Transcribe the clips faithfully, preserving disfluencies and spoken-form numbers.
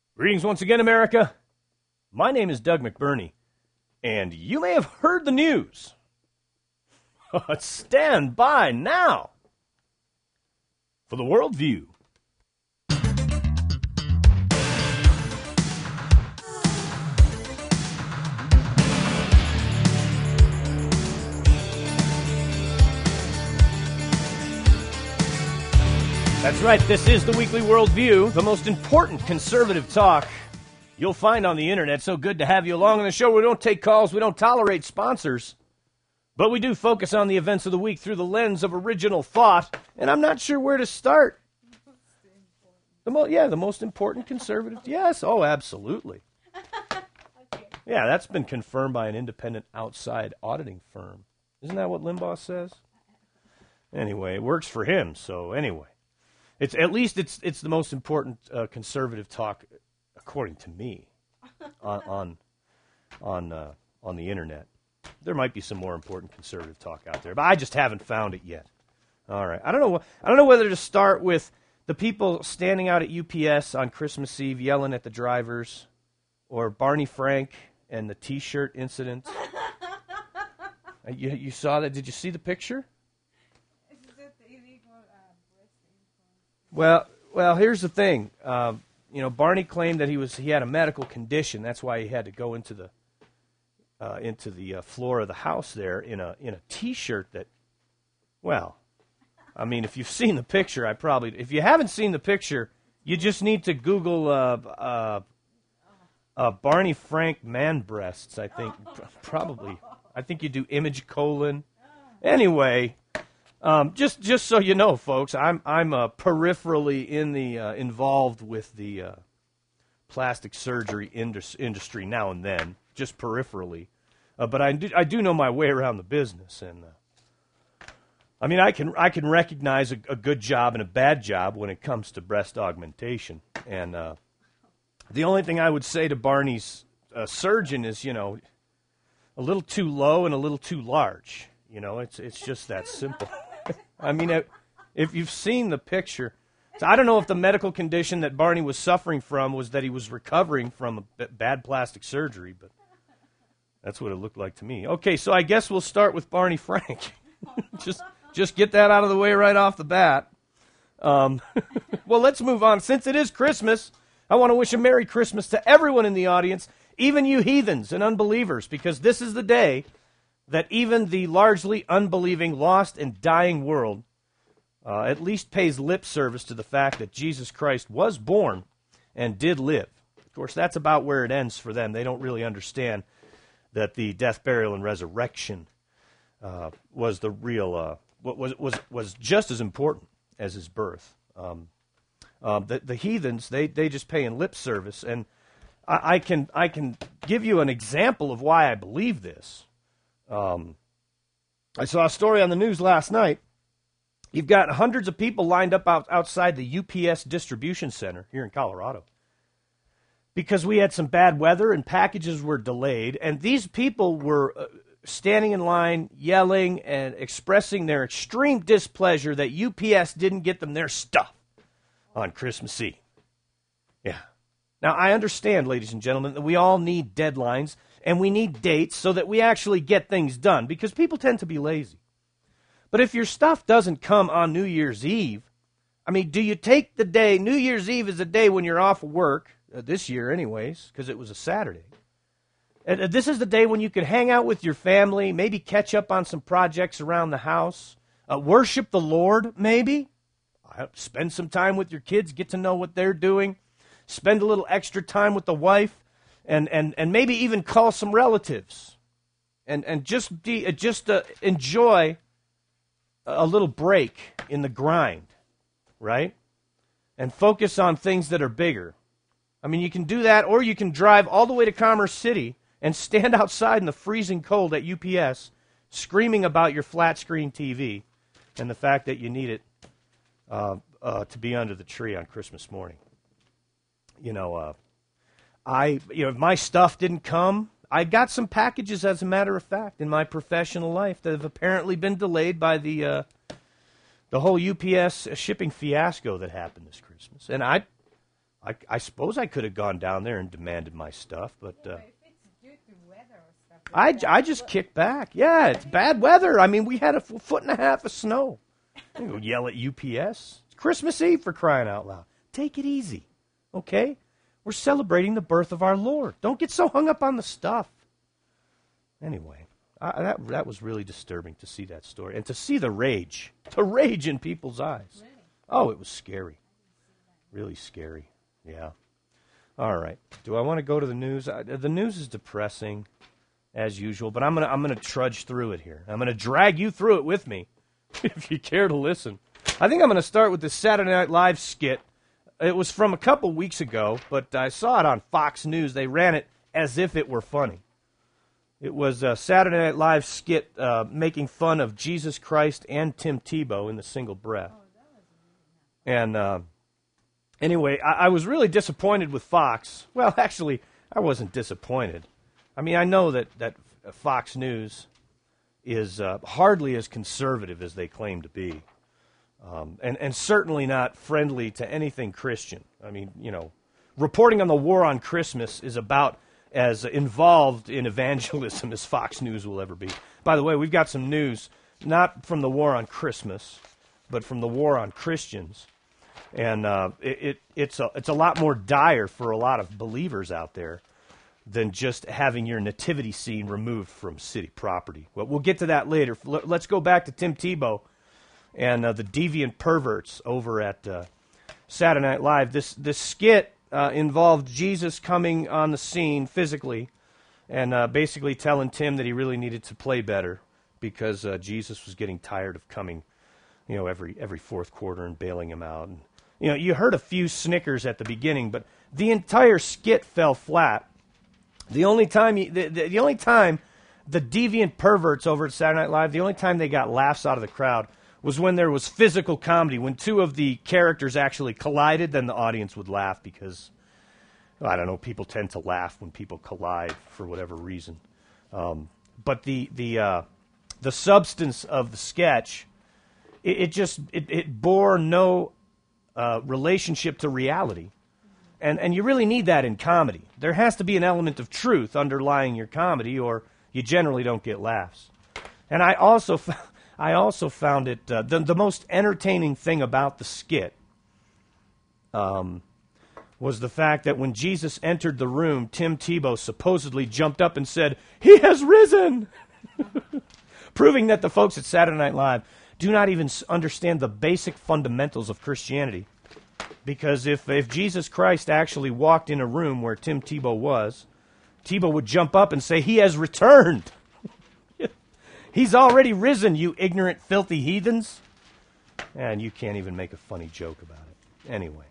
Greetings once again, America. My name is Doug McBurney, and you may have heard the news. Stand by now for the World View. That's right, this is the Weekly World View, the most important conservative talk you'll find on the internet. So good to have you along on the show. We don't take calls, we don't tolerate sponsors, but we do focus on the events of the week through the lens of original thought, and I'm not sure where to start. The mo- yeah, the most important conservative, yes, oh, absolutely. Yeah, that's been confirmed by an independent outside auditing firm. Isn't that what Limbaugh says? Anyway, it works for him, so anyway. It's at least it's it's the most important uh, conservative talk, according to me, on on on, uh, on the internet. There might be some more important conservative talk out there, but I just haven't found it yet. All right, I don't know. I don't know whether to start with the people standing out at U P S on Christmas Eve yelling at the drivers, or Barney Frank and the T-shirt incident. you you saw that? Did you see the picture? Well, well, here's the thing. Uh, you know, Barney claimed that he was he had a medical condition. That's why he had to go into the uh, into the uh, floor of the house there in a in a T-shirt that. Well, I mean, if you've seen the picture, I probably if you haven't seen the picture, you just need to Google uh, uh, uh, Barney Frank man breasts. I think probably. I think you do image colon. Anyway. Um, just, just so you know, folks, I'm, I'm uh, peripherally in the uh, involved with the uh, plastic surgery indus- industry now and then, just peripherally. Uh, but I do, I do know my way around the business, and uh, I mean, I can, I can recognize a, a good job and a bad job when it comes to breast augmentation. And uh, the only thing I would say to Barney's uh, surgeon is, you know, a little too low and a little too large. You know, it's, it's just that simple. I mean, if you've seen the picture, so I don't know if the medical condition that Barney was suffering from was that he was recovering from a b- bad plastic surgery, but that's what it looked like to me. Okay, so I guess we'll start with Barney Frank. just just get that out of the way right off the bat. Um, well, let's move on. Since it is Christmas, I want to wish a Merry Christmas to everyone in the audience, even you heathens and unbelievers, because this is the day that even the largely unbelieving, lost, and dying world uh, at least pays lip service to the fact that Jesus Christ was born and did live. Of course, that's about where it ends for them. They don't really understand that the death, burial, and resurrection uh, was the real, uh, was, was, was just as important as his birth. Um, uh, the, the heathens, they, they just pay in lip service, and I, I can I can give you an example of why I believe this. Um, I saw a story on the news last night. You've got hundreds of people lined up out, outside the U P S distribution center here in Colorado because we had some bad weather and packages were delayed, and these people were uh, standing in line, yelling and expressing their extreme displeasure that U P S didn't get them their stuff on Christmas Eve. Yeah. Now, I understand, ladies and gentlemen, that we all need deadlines and we need dates so that we actually get things done, because people tend to be lazy. But if your stuff doesn't come on New Year's Eve, I mean, do you take the day, New Year's Eve is a day when you're off of work, uh, this year anyways, because it was a Saturday. And, uh, this is the day when you could hang out with your family, maybe catch up on some projects around the house, uh, worship the Lord, maybe, uh, spend some time with your kids, get to know what they're doing, spend a little extra time with the wife, And, and and maybe even call some relatives, and and just de, just uh, enjoy a little break in the grind, right? And focus on things that are bigger. I mean, you can do that, or you can drive all the way to Commerce City and stand outside in the freezing cold at U P S, screaming about your flat screen T V and the fact that you need it uh, uh, to be under the tree on Christmas morning. You know. Uh, I, you know, if my stuff didn't come, I got some packages, as a matter of fact, in my professional life that have apparently been delayed by the uh, the whole U P S shipping fiasco that happened this Christmas. And I I, I suppose I could have gone down there and demanded my stuff, but uh, Yeah, but if it's due to weather or stuff like I, that, I just kicked back. Yeah, it's bad weather. I mean, we had a f- foot and a half of snow. You go yell at U P S. It's Christmas Eve, for crying out loud. Take it easy, okay? We're celebrating the birth of our Lord. Don't get so hung up on the stuff. Anyway, I, that that was really disturbing to see that story and to see the rage, the rage in people's eyes. Really? Oh, it was scary, really scary. Yeah. All right. Do I want to go to the news? Uh, the news is depressing, as usual, but I'm gonna I'm gonna trudge through it here. I'm gonna drag you through it with me, if you care to listen. I think I'm gonna start with this Saturday Night Live skit. It was from a couple weeks ago, but I saw it on Fox News. They ran it as if it were funny. It was a Saturday Night Live skit uh, making fun of Jesus Christ and Tim Tebow in the single breath. And uh, anyway, I, I was really disappointed with Fox. Well, actually, I wasn't disappointed. I mean, I know that, that Fox News is uh, hardly as conservative as they claim to be. Um, and, and certainly not friendly to anything Christian. I mean, you know, reporting on the war on Christmas is about as involved in evangelism as Fox News will ever be. By the way, we've got some news, not from the war on Christmas, but from the war on Christians. And uh, it, it, it's, a, it's a lot more dire for a lot of believers out there than just having your nativity scene removed from city property. Well, we'll get to that later. Let's go back to Tim Tebow and uh, the deviant perverts over at uh, Saturday Night Live. This this skit uh, involved Jesus coming on the scene physically and uh, basically telling Tim that he really needed to play better because uh, Jesus was getting tired of coming, you know, every every fourth quarter and bailing him out. And, you know, you heard a few snickers at the beginning, but the entire skit fell flat. The only time you, the, the, the only time the deviant perverts over at Saturday Night Live, the only time they got laughs out of the crowd was when there was physical comedy. When two of the characters actually collided, then the audience would laugh because, I don't know, people tend to laugh when people collide for whatever reason. Um, but the the uh, the substance of the sketch, it, it just it, it bore no uh, relationship to reality, and and you really need that in comedy. There has to be an element of truth underlying your comedy, or you generally don't get laughs. And I also found. I also found it, uh, the, the most entertaining thing about the skit um, was the fact that when Jesus entered the room, Tim Tebow supposedly jumped up and said, "He has risen!" Proving that the folks at Saturday Night Live do not even understand the basic fundamentals of Christianity. Because if, if Jesus Christ actually walked in a room where Tim Tebow was, Tebow would jump up and say, "He has returned." He's already risen, you ignorant, filthy heathens. And you can't even make a funny joke about it. Anyway.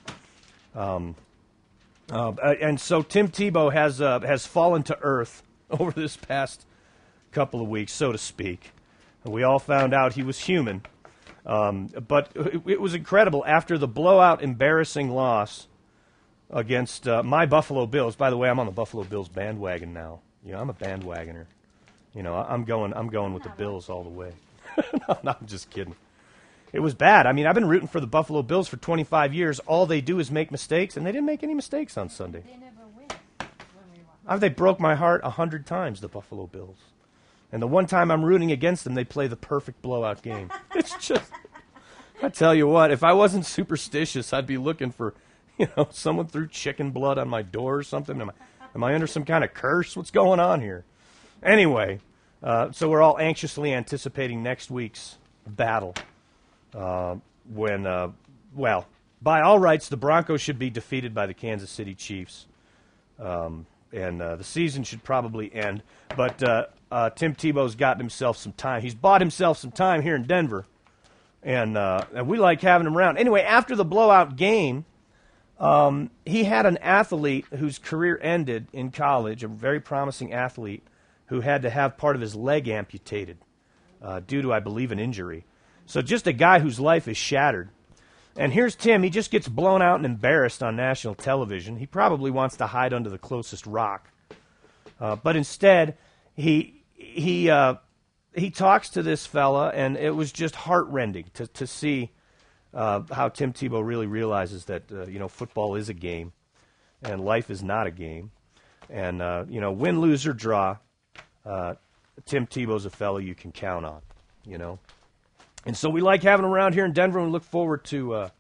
Um, uh, and so Tim Tebow has uh, has fallen to earth over this past couple of weeks, so to speak. We all found out he was human. Um, but it, it was incredible. After the blowout, embarrassing loss against uh, my Buffalo Bills. By the way, I'm on the Buffalo Bills bandwagon now. You know, I'm a bandwagoner. You know, I'm going I'm going with the Bills all the way. no, no, I'm just kidding. It was bad. I mean, I've been rooting for the Buffalo Bills for twenty-five years. All they do is make mistakes, and they didn't make any mistakes on Sunday. They never win when we won. Uh, they broke my heart a hundred times, the Buffalo Bills. And the one time I'm rooting against them, they play the perfect blowout game. It's just, I tell you what, if I wasn't superstitious, I'd be looking for, you know, someone threw chicken blood on my door or something. Am I, am I under some kind of curse? What's going on here? Anyway, uh, so we're all anxiously anticipating next week's battle uh, when, uh, well, by all rights, the Broncos should be defeated by the Kansas City Chiefs, um, and uh, the season should probably end. But uh, uh, Tim Tebow's gotten himself some time. He's bought himself some time here in Denver, and, uh, and we like having him around. Anyway, after the blowout game, um, he had an athlete whose career ended in college, a very promising athlete, who had to have part of his leg amputated uh, due to, I believe, an injury. So just a guy whose life is shattered. And here's Tim. He just gets blown out and embarrassed on national television. He probably wants to hide under the closest rock. Uh, but instead, he he uh, he talks to this fella, and it was just heartrending to, to see uh, how Tim Tebow really realizes that uh, you know football is a game, and life is not a game, and uh, you know win, lose or draw, uh, Tim Tebow's a fellow you can count on, you know, and so we like having him around here in Denver, and we look forward to uh,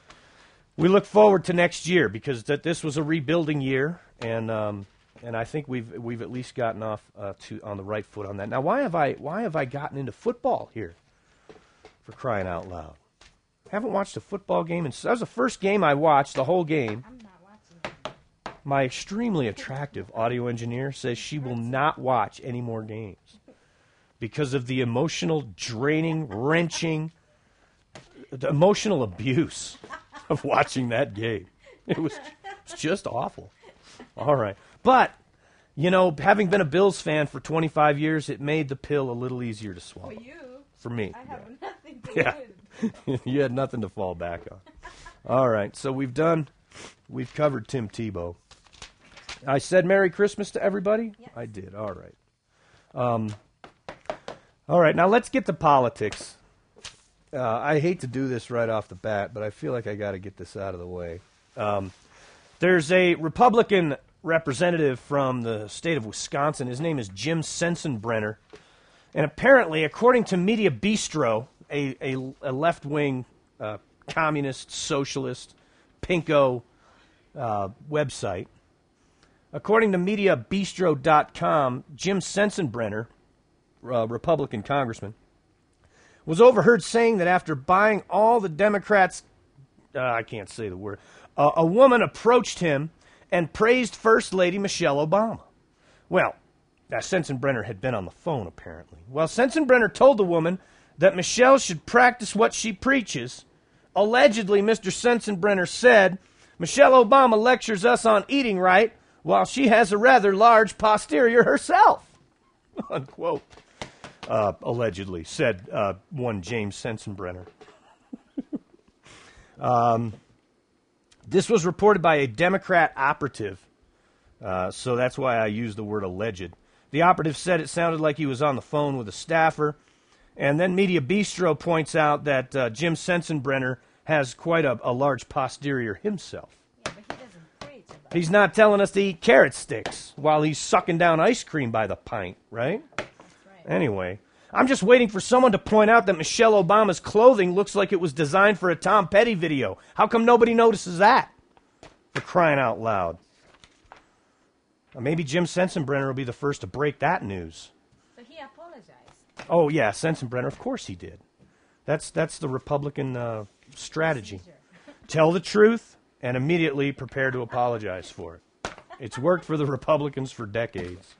we look forward to next year because that this was a rebuilding year, and um, and I think we've we've at least gotten off uh, to on the right foot on that. Now, why have I why have I gotten into football here? For crying out loud. Haven't watched a football game, and that was the first game I watched, the whole game. I'm not watching. My extremely attractive audio engineer says she will not watch any more games because of the emotional draining, wrenching, the emotional abuse of watching that game. It was, it was just awful. All right. But, you know, having been a Bills fan for twenty-five years, it made the pill a little easier to swallow. For you, For me. I have yeah. nothing to Yeah. do. You had nothing to fall back on. All right, so we've done, we've covered Tim Tebow. I said Merry Christmas to everybody? Yes. I did, all right. Um, all right, now let's get to politics. Uh, I hate to do this right off the bat, but I feel like I got to get this out of the way. Um, there's a Republican representative from the state of Wisconsin. His name is Jim Sensenbrenner. And apparently, according to Media Bistro, a, a, a left-wing uh, communist, socialist, pinko uh, website, according to media bistro dot com, Jim Sensenbrenner, uh, Republican congressman, was overheard saying that after buying all the Democrats, uh, I can't say the word, uh, a woman approached him and praised First Lady Michelle Obama. Well, now, Sensenbrenner had been on the phone, apparently. Well, Sensenbrenner told the woman that Michelle should practice what she preaches. Allegedly, Mister Sensenbrenner said, Michelle Obama lectures us on eating right while she has a rather large posterior herself. Unquote. Uh, allegedly, said uh, one James Sensenbrenner. um, this was reported by a Democrat operative, uh, so that's why I use the word alleged. The operative said it sounded like he was on the phone with a staffer. And then Media Bistro points out that uh, Jim Sensenbrenner has quite a, a large posterior himself. Yeah, but he doesn't preach about He's not telling us to eat carrot sticks while he's sucking down ice cream by the pint, right? That's right. Anyway, I'm just waiting for someone to point out that Michelle Obama's clothing looks like it was designed for a Tom Petty video. How come nobody notices that? For crying out loud. Uh, maybe Jim Sensenbrenner will be the first to break that news. So he apologized. Oh, yeah, Sensenbrenner, of course he did. That's that's the Republican uh, strategy. Tell the truth and immediately prepare to apologize for it. It's worked for the Republicans for decades.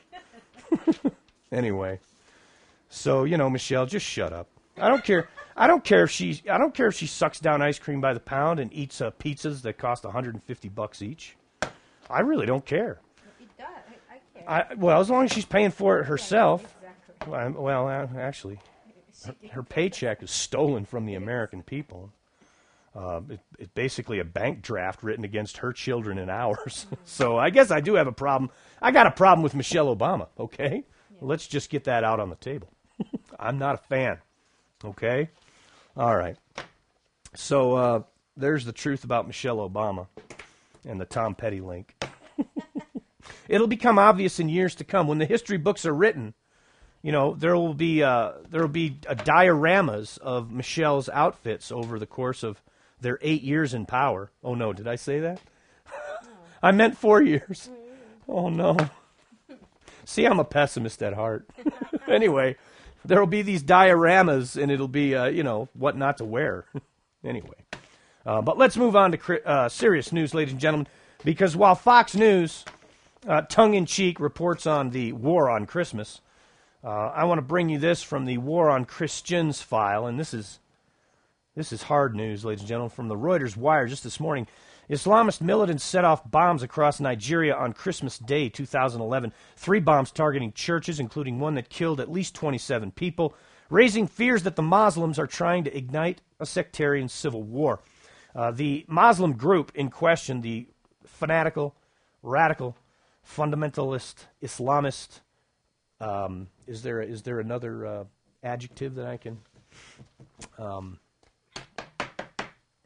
Anyway, so, you know, Michelle, just shut up. I don't care. I don't care if she I don't care if she sucks down ice cream by the pound and eats uh, pizzas that cost one hundred fifty bucks each. I really don't care. It does. I, I care. I, well, as long as she's paying for it herself. Exactly. Well, I'm- well, uh, actually, her, her paycheck is stolen from the American people. Uh, it, it's basically a bank draft written against her children and ours. So I guess I do have a problem. I got a problem with Michelle Obama, okay? Let's just get that out on the table. I'm not a fan, okay? All right. So uh, there's the truth about Michelle Obama and the Tom Petty link. It'll become obvious in years to come when the history books are written. You know, there will be uh, there will be uh, dioramas of Michelle's outfits over the course of their eight years in power. Oh no, did I say that? I meant four years. Oh no. See, I'm a pessimist at heart. Anyway, there will be these dioramas, and it'll be uh, you know what not to wear. Anyway, uh, but let's move on to cri- uh, serious news, ladies and gentlemen, because while Fox News, uh, tongue-in-cheek, reports on the war on Christmas. Uh, I want to bring you this from the War on Christians file, and this is this is hard news, ladies and gentlemen, from the Reuters Wire just this morning. Islamist militants set off bombs across Nigeria on Christmas Day two thousand eleven. Three bombs targeting churches, including one that killed at least twenty-seven people, raising fears that the Muslims are trying to ignite a sectarian civil war. Uh, the Muslim group in question, the fanatical, radical, fundamentalist, Islamist, Um, is there is there another uh, adjective that I can? Um,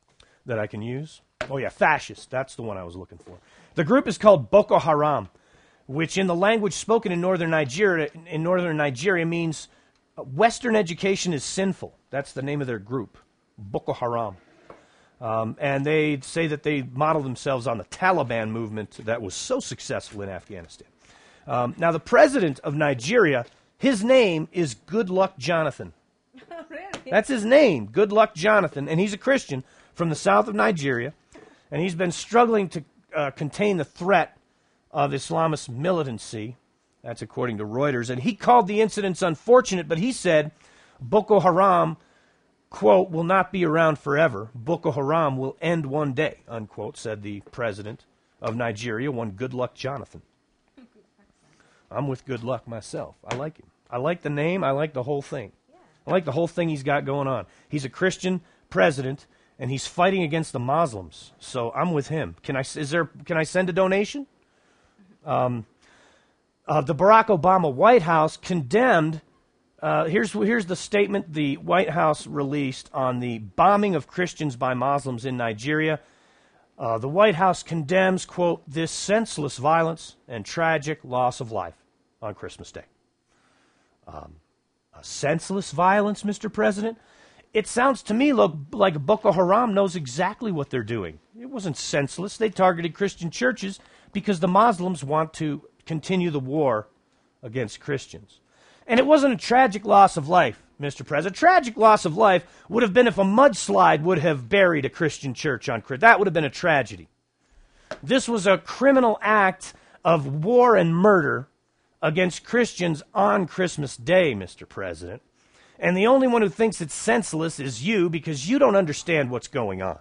that I can use. Oh, yeah, fascist. That's the one I was looking for. The group is called Boko Haram, which in the language spoken in northern Nigeria, in northern Nigeria means Western education is sinful. That's the name of their group, Boko Haram. Um, and they say that they model themselves on the Taliban movement that was so successful in Afghanistan. Um, now, the president of Nigeria, his name is Goodluck Jonathan. Really? That's his name, Goodluck Jonathan, and he's a Christian from the south of Nigeria, and he's been struggling to uh, contain the threat of Islamist militancy. That's according to Reuters. And he called the incidents unfortunate, but he said Boko Haram, quote, will not be around forever. Boko Haram will end one day, unquote, said the president of Nigeria, one Goodluck Jonathan. I'm with Goodluck myself. I like him. I like the name. I like the whole thing. Yeah. I like the whole thing he's got going on. He's a Christian president, and he's fighting against the Muslims. So I'm with him. Can I, is there, can I send a donation? Um, uh, the Barack Obama White House condemned, uh, here's, here's the statement the White House released on the bombing of Christians by Muslims in Nigeria. Uh, the White House condemns, quote, this senseless violence and tragic loss of life on Christmas Day. Um, a senseless violence, Mister President? It sounds to me look like Boko Haram knows exactly what they're doing. It wasn't senseless. They targeted Christian churches because the Muslims want to continue the war against Christians. And it wasn't a tragic loss of life, Mister President. A tragic loss of life would have been if a mudslide would have buried a Christian church on Christmas. That would have been a tragedy. This was a criminal act of war and murder against Christians on Christmas Day, Mister President. And the only one who thinks it's senseless is you, because you don't understand what's going on.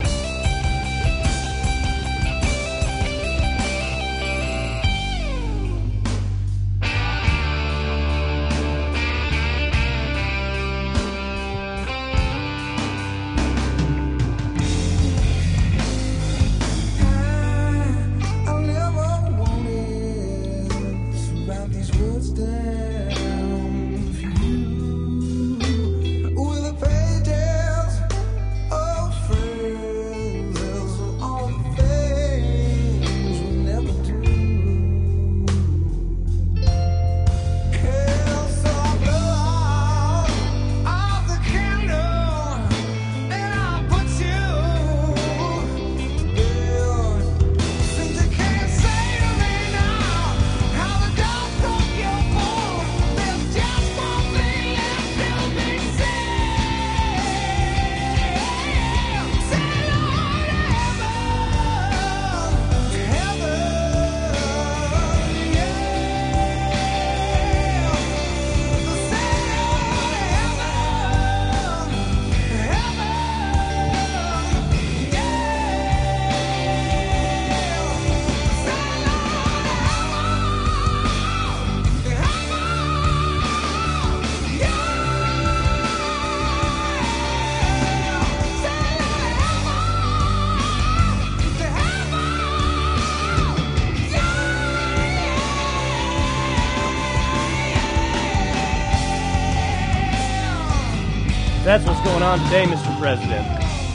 That's what's going on today, Mister President.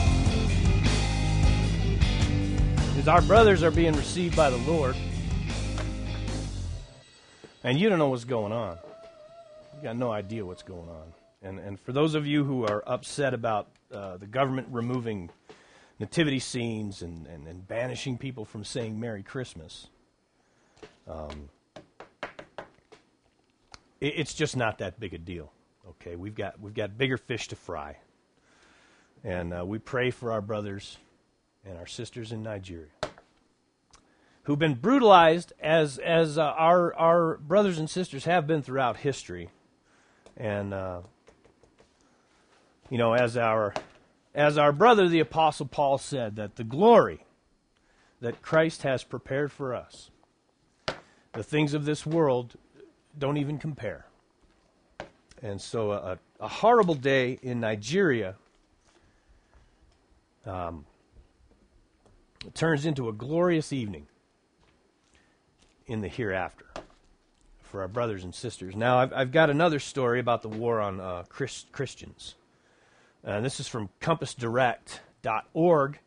Is our brothers are being received by the Lord. And you don't know what's going on. You got no idea what's going on. And and for those of you who are upset about uh, the government removing nativity scenes and, and, and banishing people from saying Merry Christmas, um, it, it's just not that big a deal. Okay, we've got we've got bigger fish to fry, and uh, we pray for our brothers and our sisters in Nigeria who've been brutalized, as as uh, our our brothers and sisters have been throughout history, and uh, you know, as our as our brother the Apostle Paul said, that the glory that Christ has prepared for us, the things of this world don't even compare. And so a, a horrible day in Nigeria um, turns into a glorious evening in the hereafter for our brothers and sisters. Now, I've, I've got another story about the war on uh, Chris, Christians. And this is from compass direct dot org.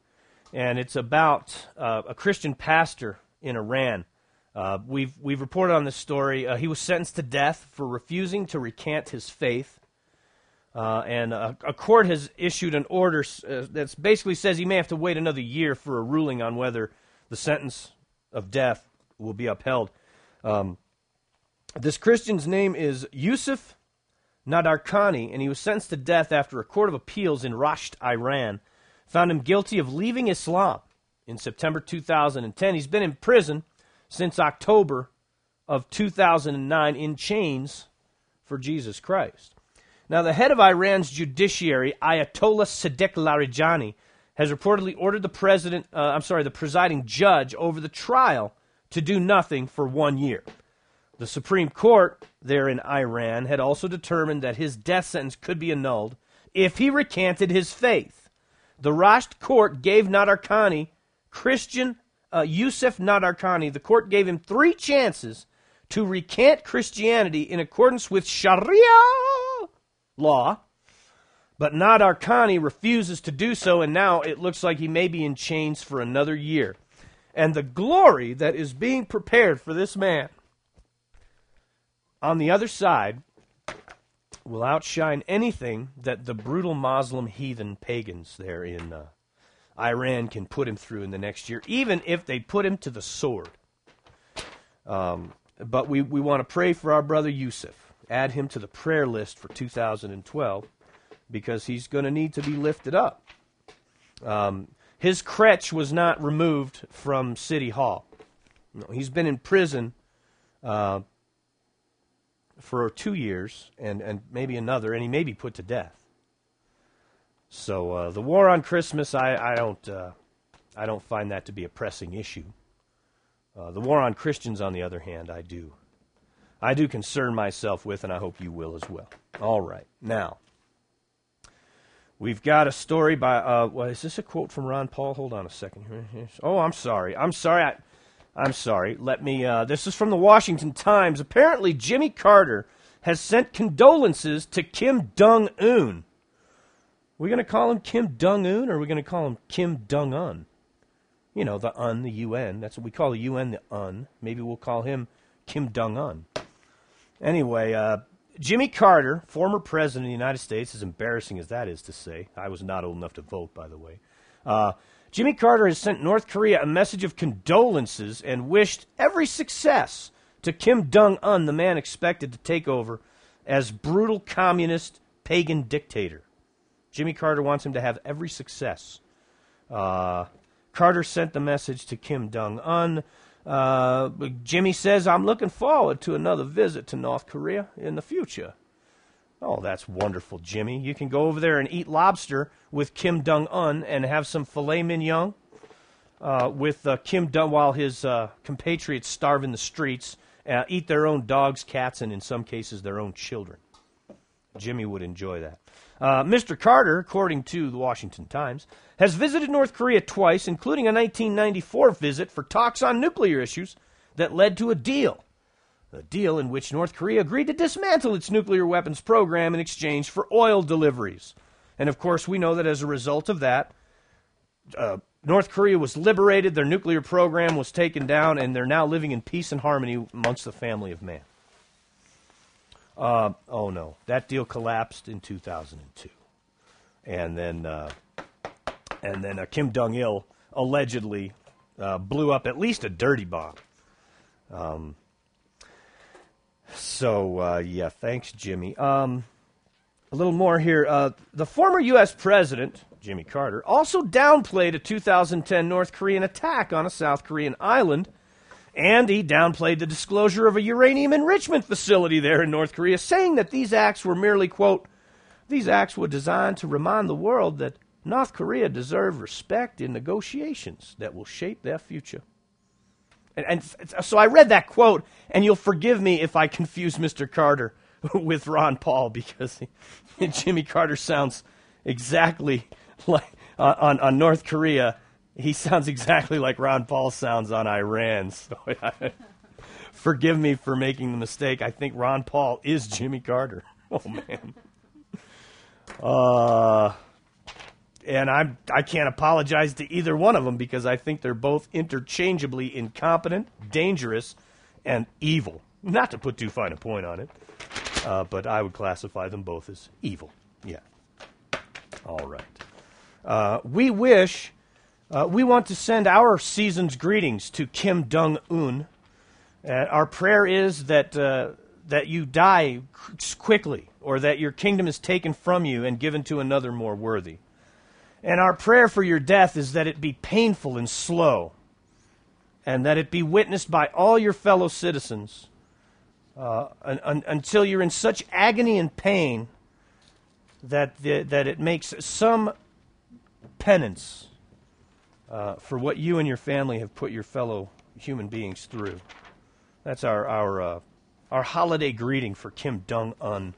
and it's about uh, a Christian pastor in Iran. Uh, we've we've reported on this story. Uh, he was sentenced to death for refusing to recant his faith, uh, and a, a court has issued an order uh, that basically says he may have to wait another year for a ruling on whether the sentence of death will be upheld. Um, this Christian's name is Yusuf Nadarkhani, and he was sentenced to death after a court of appeals in Rasht, Iran, found him guilty of leaving Islam in September two thousand ten. He's been in prison since October of two thousand nine in chains for Jesus Christ. Now, the head of Iran's judiciary, Ayatollah Sadiq Larijani, has reportedly ordered the president, uh, I'm sorry, the presiding judge over the trial to do nothing for one year. The Supreme Court there in Iran had also determined that his death sentence could be annulled if he recanted his faith. The Rasht court gave Nadarkhani, Christian uh, Yusuf Nadarkhani, the court gave him three chances to recant Christianity in accordance with Sharia law, but Nadarkhani refuses to do so, and now it looks like he may be in chains for another year. And the glory that is being prepared for this man on the other side will outshine anything that the brutal Muslim heathen pagans there in uh, Iran can put him through in the next year, even if they put him to the sword. Um, but we, we want to pray for our brother Yusuf. Add him to the prayer list for two thousand twelve because he's going to need to be lifted up. Um, his crutch was not removed from City Hall. No, he's been in prison uh, for two years and, and maybe another, and he may be put to death. So uh, the war on Christmas, I, I don't uh, I don't find that to be a pressing issue. Uh, the war on Christians, on the other hand, I do. I do concern myself with, and I hope you will as well. All right, now, we've got a story by, uh, well, is this a quote from Ron Paul? Hold on a second. Oh, I'm sorry. I'm sorry. I, I'm sorry. Let me, uh, this is from the Washington Times. Apparently, Jimmy Carter has sent condolences to Kim Jong-un. Are we going to call him Kim Jong-un, or are we going to call him Kim Jong-un? You know, the un, the U N. That's what we call the U N, the un. Maybe we'll call him Kim Jong-un. Anyway, uh, Jimmy Carter, former president of the United States, as embarrassing as that is to say. I was not old enough to vote, by the way. Uh, Jimmy Carter has sent North Korea a message of condolences and wished every success to Kim Jong-un, the man expected to take over as brutal communist pagan dictator. Jimmy Carter wants him to have every success. Uh, Carter sent the message to Kim Jong-un. Uh, Jimmy says, I'm looking forward to another visit to North Korea in the future. Oh, that's wonderful, Jimmy. You can go over there and eat lobster with Kim Jong-un and have some filet mignon uh, with uh, Kim Jong while his uh, compatriots starve in the streets, uh, eat their own dogs, cats, and in some cases their own children. Jimmy would enjoy that. Uh, Mister Carter, according to the Washington Times, has visited North Korea twice, including a nineteen ninety-four visit for talks on nuclear issues that led to a deal. A deal in which North Korea agreed to dismantle its nuclear weapons program in exchange for oil deliveries. And, of course, we know that as a result of that, uh, North Korea was liberated, their nuclear program was taken down, and they're now living in peace and harmony amongst the family of man. Uh, oh, no. That deal collapsed in two thousand two. And then uh, and then uh, Kim Jong-il allegedly uh, blew up at least a dirty bomb. Um, so, uh, yeah, thanks, Jimmy. Um, a little more here. Uh, the former U S president, Jimmy Carter, also downplayed a two thousand ten North Korean attack on a South Korean island. And he downplayed the disclosure of a uranium enrichment facility there in North Korea, saying that these acts were merely, quote, these acts were designed to remind the world that North Korea deserves respect in negotiations that will shape their future. And, and so I read that quote, and you'll forgive me if I confuse Mister Carter with Ron Paul, because he, Jimmy Carter sounds exactly like uh, on, on North Korea. He sounds exactly like Ron Paul sounds on Iran. So forgive me for making the mistake. I think Ron Paul is Jimmy Carter. Oh, man. Uh, and I'm, I can't apologize to either one of them because I think they're both interchangeably incompetent, dangerous, and evil. Not to put too fine a point on it, uh, but I would classify them both as evil. Yeah. All right. Uh, we wish, uh, we want to send our season's greetings to Kim Jong-un. Uh, our prayer is that uh, that you die quickly, or that your kingdom is taken from you and given to another more worthy. And our prayer for your death is that it be painful and slow, and that it be witnessed by all your fellow citizens uh, un- un- until you're in such agony and pain that the, that it makes some penance uh, for what you and your family have put your fellow human beings through. That's our our uh, our holiday greeting for Kim Jong-un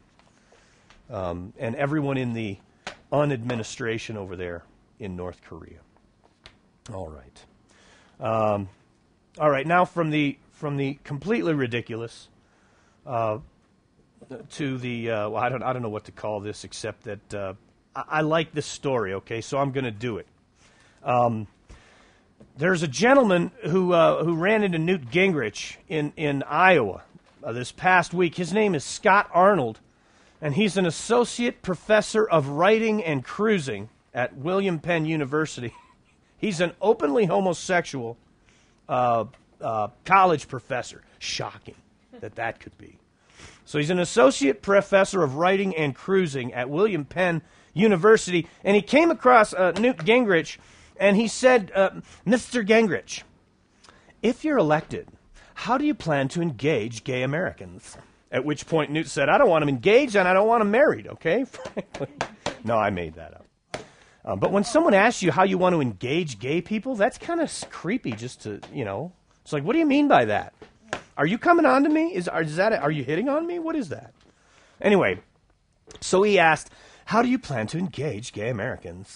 um, and everyone in the Un administration over there in North Korea. All right, um, all right. Now from the from the completely ridiculous uh, to the uh, well, I don't I don't know what to call this except that uh, I, I like this story. Okay, so I'm going to do it. Um, There's a gentleman who uh, who ran into Newt Gingrich in in Iowa uh, this past week. His name is Scott Arnold, and he's an associate professor of writing and cruising at William Penn University. He's an openly homosexual uh, uh, college professor. Shocking that that could be. So he's an associate professor of writing and cruising at William Penn University, and he came across uh, Newt Gingrich. And he said, uh, Mister Gingrich, if you're elected, how do you plan to engage gay Americans? At which point Newt said, I don't want them engaged and I don't want them married, okay? Frankly. No, I made that up. Uh, but when someone asks you how you want to engage gay people, that's kind of creepy just to, you know. It's like, what do you mean by that? Are you coming on to me? Is, are, is that, are you hitting on me? What is that? Anyway, so he asked, how do you plan to engage gay Americans?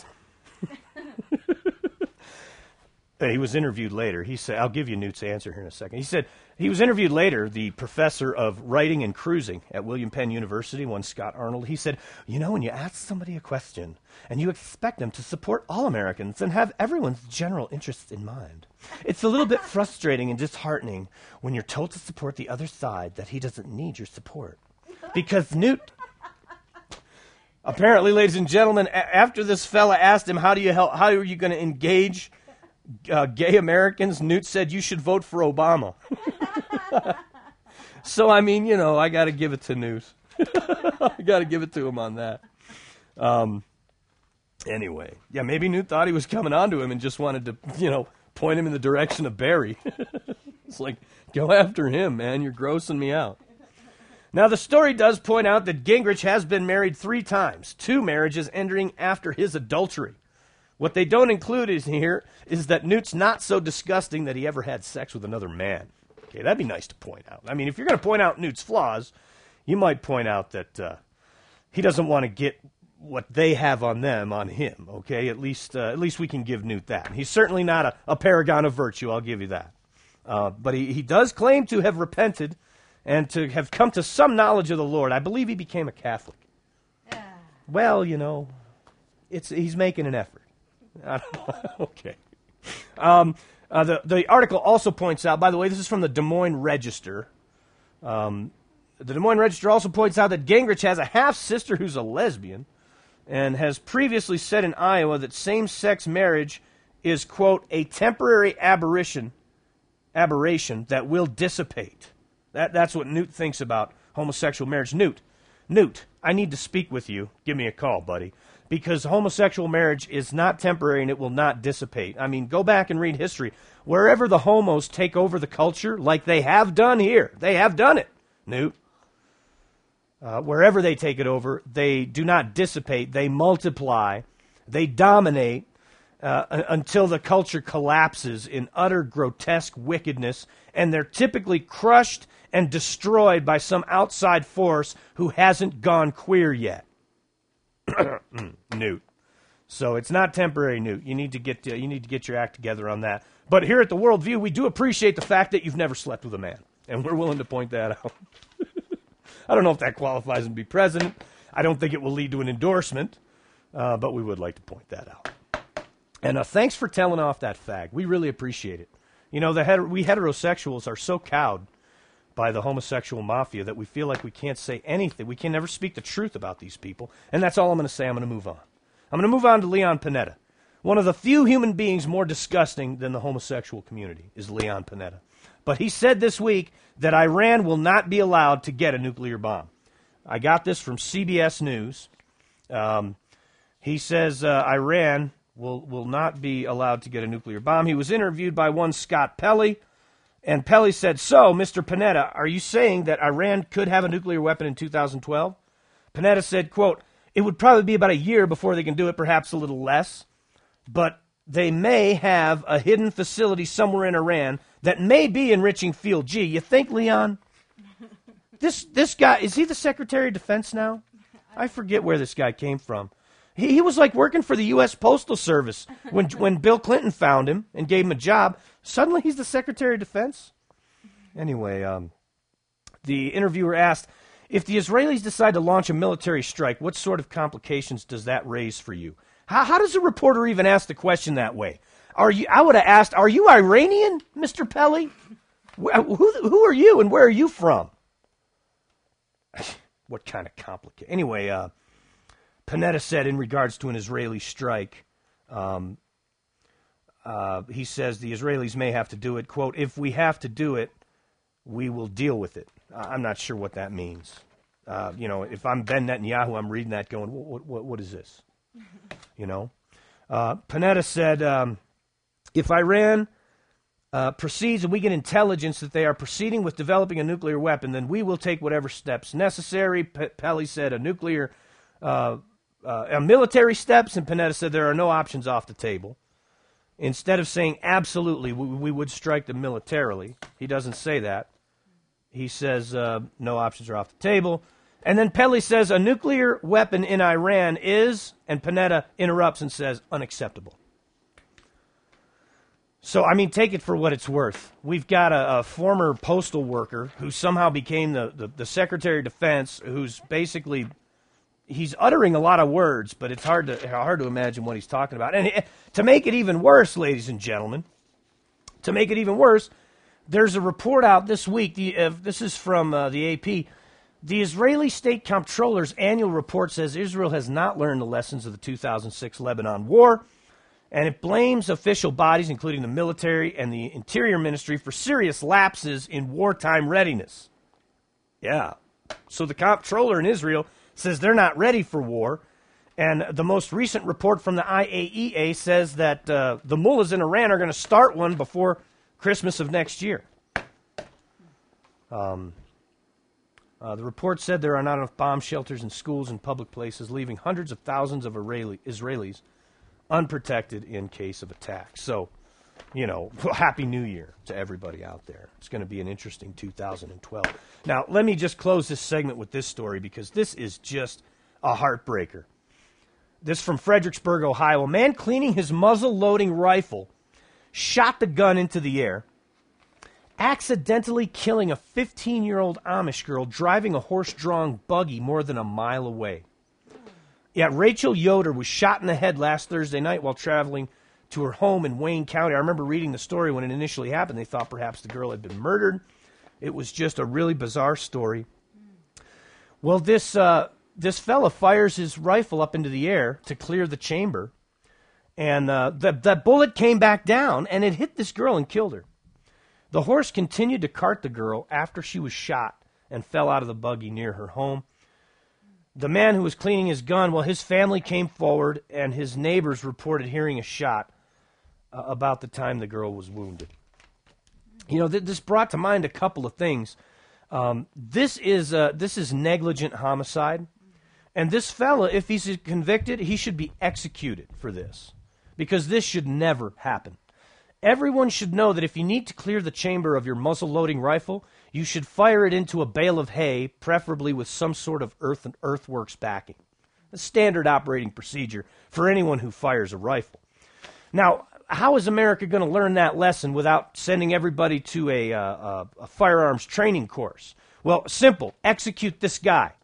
He was interviewed later. He said, I'll give you Newt's answer here in a second. He said, he was interviewed later, the professor of writing and cruising at William Penn University, one Scott Arnold. He said, you know, when you ask somebody a question and you expect them to support all Americans and have everyone's general interests in mind, it's a little bit frustrating and disheartening when you're told to support the other side that he doesn't need your support. Because Newt... Apparently, ladies and gentlemen, a- after this fella asked him, how do you help, how are you going to engage uh, gay Americans, Newt said, you should vote for Obama. So, I mean, you know, I got to give it to Newt. I got to give it to him on that. Um, anyway, yeah, maybe Newt thought he was coming on to him and just wanted to, you know, point him in the direction of Barry. It's like, go after him, man. You're grossing me out. Now, the story does point out that Gingrich has been married three times, two marriages ending after his adultery. What they don't include is here is that Newt's not so disgusting that he ever had sex with another man. Okay, that'd be nice to point out. I mean, if you're going to point out Newt's flaws, you might point out that uh, he doesn't want to get what they have on them on him. Okay, at least uh, at least we can give Newt that. He's certainly not a, a paragon of virtue. I'll give you that. Uh, but he, he does claim to have repented and to have come to some knowledge of the Lord. I believe he became a Catholic. Uh. Well, you know, it's he's making an effort. I don't know. Okay. Um, uh, the, the article also points out, by the way, this is from the Des Moines Register. Um, the Des Moines Register also points out that Gingrich has a half-sister who's a lesbian and has previously said in Iowa that same-sex marriage is, quote, a temporary aberration, aberration that will dissipate. That, that's what Newt thinks about homosexual marriage. Newt, Newt, I need to speak with you. Give me a call, buddy. Because homosexual marriage is not temporary and it will not dissipate. I mean, go back and read history. Wherever the homos take over the culture, like they have done here, they have done it, Newt. Uh, wherever they take it over, they do not dissipate. They multiply. They dominate uh, until the culture collapses in utter grotesque wickedness, and they're typically crushed and destroyed by some outside force who hasn't gone queer yet. Newt. So it's not temporary, Newt. You need to get uh, you need to get your act together on that. But here at the Worldview, we do appreciate the fact that you've never slept with a man, and we're willing to point that out. I don't know if that qualifies him to be president. I don't think it will lead to an endorsement. Uh, but we would like to point that out. And uh, thanks for telling off that fag. We really appreciate it. You know, the heter- we heterosexuals are so cowed by the homosexual mafia that we feel like we can't say anything. We can never speak the truth about these people. And that's all I'm going to say. I'm going to move on. I'm going to move on to Leon Panetta. One of the few human beings more disgusting than the homosexual community is Leon Panetta. But he said this week that Iran will not be allowed to get a nuclear bomb. I got this from C B S News. Um, he says uh, Iran will, will not be allowed to get a nuclear bomb. He was interviewed by one Scott Pelley, and Pelley said, so, Mister Panetta, are you saying that Iran could have a nuclear weapon in two thousand twelve? Panetta said, quote, it would probably be about a year before they can do it, perhaps a little less, but they may have a hidden facility somewhere in Iran that may be enriching Field G. You think, Leon? This this guy, is he the Secretary of Defense now? I forget where this guy came from. He, he was like working for the U S Postal Service when when Bill Clinton found him and gave him a job. Suddenly he's the Secretary of Defense? Anyway, um, the interviewer asked, if the Israelis decide to launch a military strike, what sort of complications does that raise for you? How, how does a reporter even ask the question that way? Are you? I would have asked, are you Iranian, Mister Pelley? Who, who are you and where are you from? What kind of complicated? Anyway, uh, Panetta said in regards to an Israeli strike, um, uh, he says the Israelis may have to do it. Quote, if we have to do it, we will deal with it. I'm not sure what that means. Uh, you know, if I'm Ben Netanyahu, I'm reading that going, what, what, what is this? You know? Uh, Panetta said, um, if Iran uh, proceeds and we get intelligence that they are proceeding with developing a nuclear weapon, then we will take whatever steps necessary. P- Pelley said a nuclear, uh, uh, military steps, and Panetta said there are no options off the table. Instead of saying absolutely, we, we would strike them militarily, he doesn't say that. He says uh, no options are off the table. And then Pelley says a nuclear weapon in Iran is, and Panetta interrupts and says, unacceptable. So, I mean, take it for what it's worth. We've got a, a former postal worker who somehow became the, the, the Secretary of Defense, who's basically, he's uttering a lot of words, but it's hard to hard to imagine what he's talking about. And to make it even worse, ladies and gentlemen, to make it even worse, there's a report out this week, the, uh, this is from uh, the A P, the Israeli State Comptroller's annual report says Israel has not learned the lessons of the two thousand six Lebanon war, and it blames official bodies, including the military and the Interior Ministry, for serious lapses in wartime readiness. Yeah. So the comptroller in Israel says they're not ready for war, and the most recent report from the I A E A says that uh, the mullahs in Iran are going to start one before Christmas of next year. Um, uh, the report said there are not enough bomb shelters in schools and public places, leaving hundreds of thousands of Israeli, Israelis unprotected in case of attack. So, you know, Happy New Year to everybody out there. It's going to be an interesting two thousand twelve. Now, let me just close this segment with this story because this is just a heartbreaker. This from Fredericksburg, Ohio. A man cleaning his muzzle-loading rifle shot the gun into the air, accidentally killing a fifteen-year-old Amish girl driving a horse-drawn buggy more than a mile away. Yeah, Rachel Yoder was shot in the head last Thursday night while traveling to her home in Wayne County. I remember reading the story when it initially happened. They thought perhaps the girl had been murdered. It was just a really bizarre story. Well, this uh, this fella fires his rifle up into the air to clear the chamber, and uh, the, the bullet came back down, and it hit this girl and killed her. The horse continued to cart the girl after she was shot and fell out of the buggy near her home. The man who was cleaning his gun, well, his family came forward, and his neighbors reported hearing a shot uh, about the time the girl was wounded. You know, th- this brought to mind a couple of things. Um, this is uh, this is negligent homicide, and this fella, if he's convicted, he should be executed for this, because this should never happen. Everyone should know that if you need to clear the chamber of your muzzle-loading rifle, you should fire it into a bale of hay, preferably with some sort of earth and earthworks backing. A standard operating procedure for anyone who fires a rifle. Now, how is America going to learn that lesson without sending everybody to a, uh, a, a firearms training course? Well, simple. Execute this guy.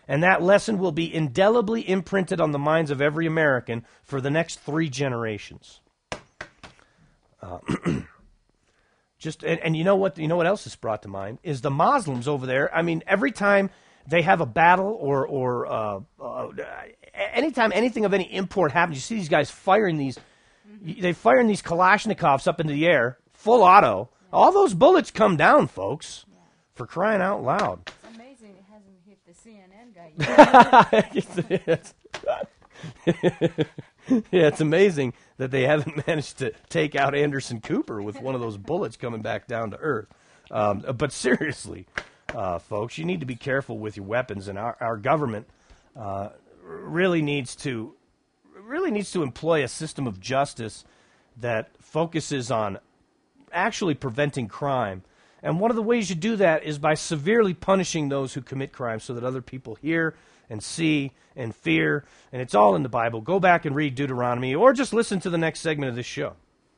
And that lesson will be indelibly imprinted on the minds of every American for the next three generations. Uh, just and, and you know what? You know what else is brought to mind is the Muslims over there. I mean, every time they have a battle or or uh, uh, anytime anything of any import happens, you see these guys firing these. Mm-hmm. They firing these Kalashnikovs up into the air, full auto. Yeah. All those bullets come down, folks. Yeah. For crying out loud! It's amazing it hasn't hit the C N N guy yet. Yeah, it's amazing that they haven't managed to take out Anderson Cooper with one of those bullets coming back down to earth. Um, but seriously, uh, folks, you need to be careful with your weapons, and our, our government uh, really needs to really needs to employ a system of justice that focuses on actually preventing crime. And one of the ways you do that is by severely punishing those who commit crime so that other people hear and see and fear. And it's all in the Bible. Go back and read Deuteronomy or just listen to the next segment of this show.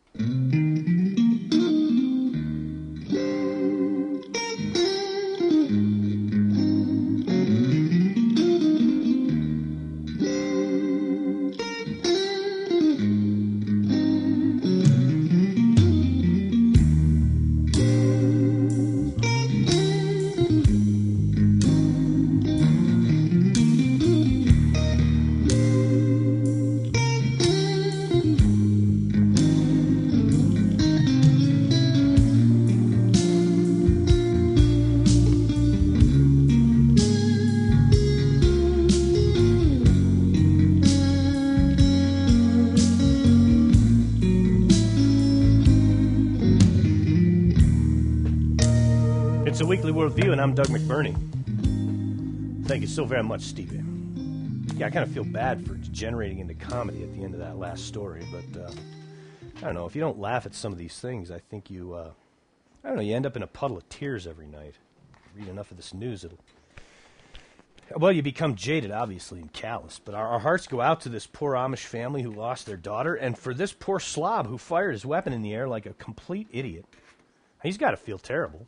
It's a Weekly Worldview, and I'm Doug McBurney. Thank you so very much, Stevie. Yeah, I kind of feel bad for degenerating into comedy at the end of that last story, but uh, I don't know. If you don't laugh at some of these things, I think you, uh, I don't know, you end up in a puddle of tears every night. Read enough of this news, it'll... Well, you become jaded, obviously, and callous, but our, our hearts go out to this poor Amish family who lost their daughter, and for this poor slob who fired his weapon in the air like a complete idiot. He's got to feel terrible.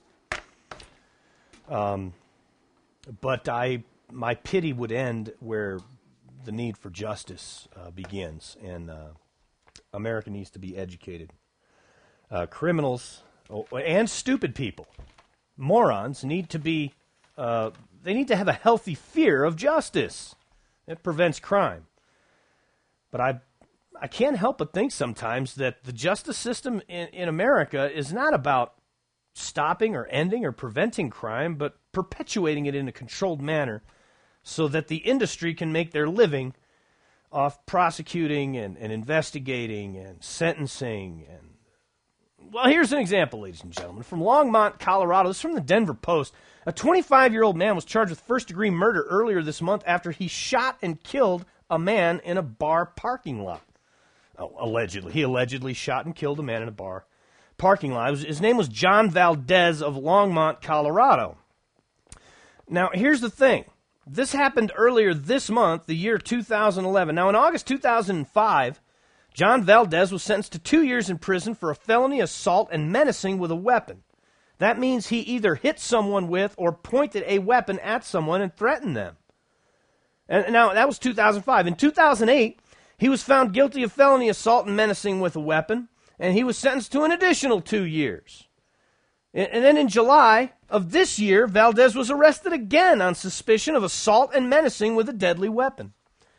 Um, but I, my pity would end where the need for justice uh, begins, and uh, America needs to be educated. Uh, criminals oh, and stupid people, morons, need to be, uh, they need to have a healthy fear of justice. It prevents crime. But I, I can't help but think sometimes that the justice system in, in America is not about stopping or ending or preventing crime, but perpetuating it in a controlled manner so that the industry can make their living off prosecuting and, and investigating and sentencing. And well, here's an example, ladies and gentlemen, from Longmont, Colorado. This is from the Denver Post. A twenty-five-year-old man was charged with first-degree murder earlier this month after he shot and killed a man in a bar parking lot. Oh, allegedly. He allegedly shot and killed a man in a bar parking lot. His name was John Valdez of Longmont, Colorado. Now, here's the thing. This happened earlier this month, the year two thousand eleven. Now, in August two thousand five, John Valdez was sentenced to two years in prison for a felony assault and menacing with a weapon. That means he either hit someone with or pointed a weapon at someone and threatened them. And now, that was two thousand five. In two thousand eight, he was found guilty of felony assault and menacing with a weapon, and he was sentenced to an additional two years. And then in July of this year, Valdez was arrested again on suspicion of assault and menacing with a deadly weapon.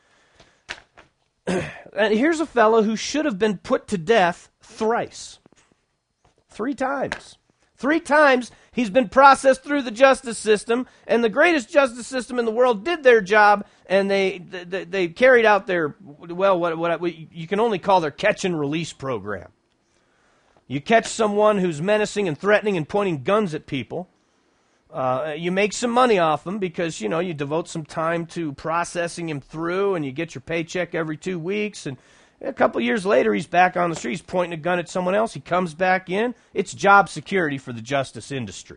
And here's a fellow who should have been put to death thrice. Three times. Three times he's been processed through the justice system, and the greatest justice system in the world did their job, and they they, they carried out their, well, what, what you can only call their catch and release program. You catch someone who's menacing and threatening and pointing guns at people. Uh, you make some money off them because, you know, you devote some time to processing him through, and you get your paycheck every two weeks. And a couple years later, he's back on the street. He's pointing a gun at someone else. He comes back in. It's job security for the justice industry.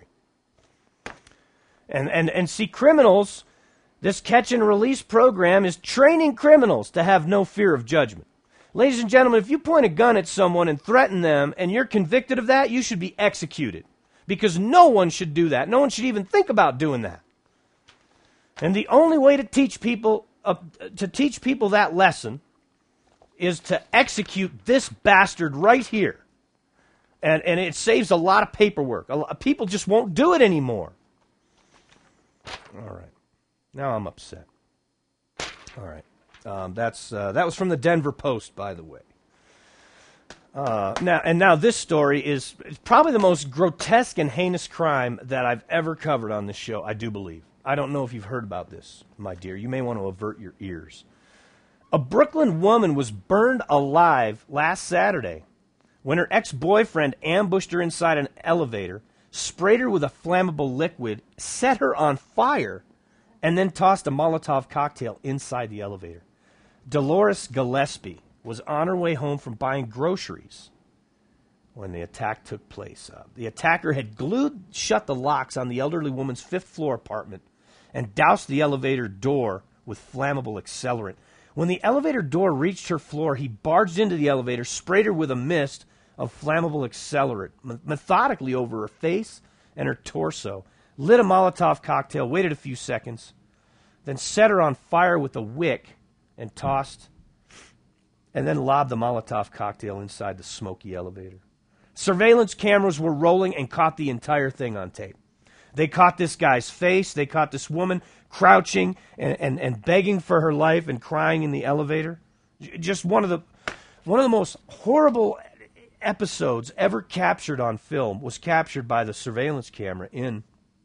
And, and, and see, criminals, this catch and release program is training criminals to have no fear of judgment. Ladies and gentlemen, if you point a gun at someone and threaten them and you're convicted of that, you should be executed. Because no one should do that. No one should even think about doing that. And the only way to teach people uh, to teach people that lesson is to execute this bastard right here. And and it saves a lot of paperwork. A lot, people just won't do it anymore. All right. Now I'm upset. All right. Um, that's uh, that was from the Denver Post, by the way. Uh, now and now this story is, is probably the most grotesque and heinous crime that I've ever covered on this show, I do believe. I don't know if you've heard about this, my dear. You may want to avert your ears. A Brooklyn woman was burned alive last Saturday when her ex-boyfriend ambushed her inside an elevator, sprayed her with a flammable liquid, set her on fire, and then tossed a Molotov cocktail inside the elevator. Dolores Gillespie was on her way home from buying groceries when the attack took place. Uh, the attacker had glued shut the locks on the elderly woman's fifth-floor apartment and doused the elevator door with flammable accelerant. When the elevator door reached her floor, he barged into the elevator, sprayed her with a mist of flammable accelerant, m- methodically over her face and her torso, lit a Molotov cocktail, waited a few seconds, then set her on fire with a wick and tossed, and then lobbed the Molotov cocktail inside the smoky elevator. Surveillance cameras were rolling and caught the entire thing on tape. They caught this guy's face. They caught this woman crouching and, and, and begging for her life and crying in the elevator. Just one of the one of the most horrible episodes ever captured on film was captured by the surveillance camera in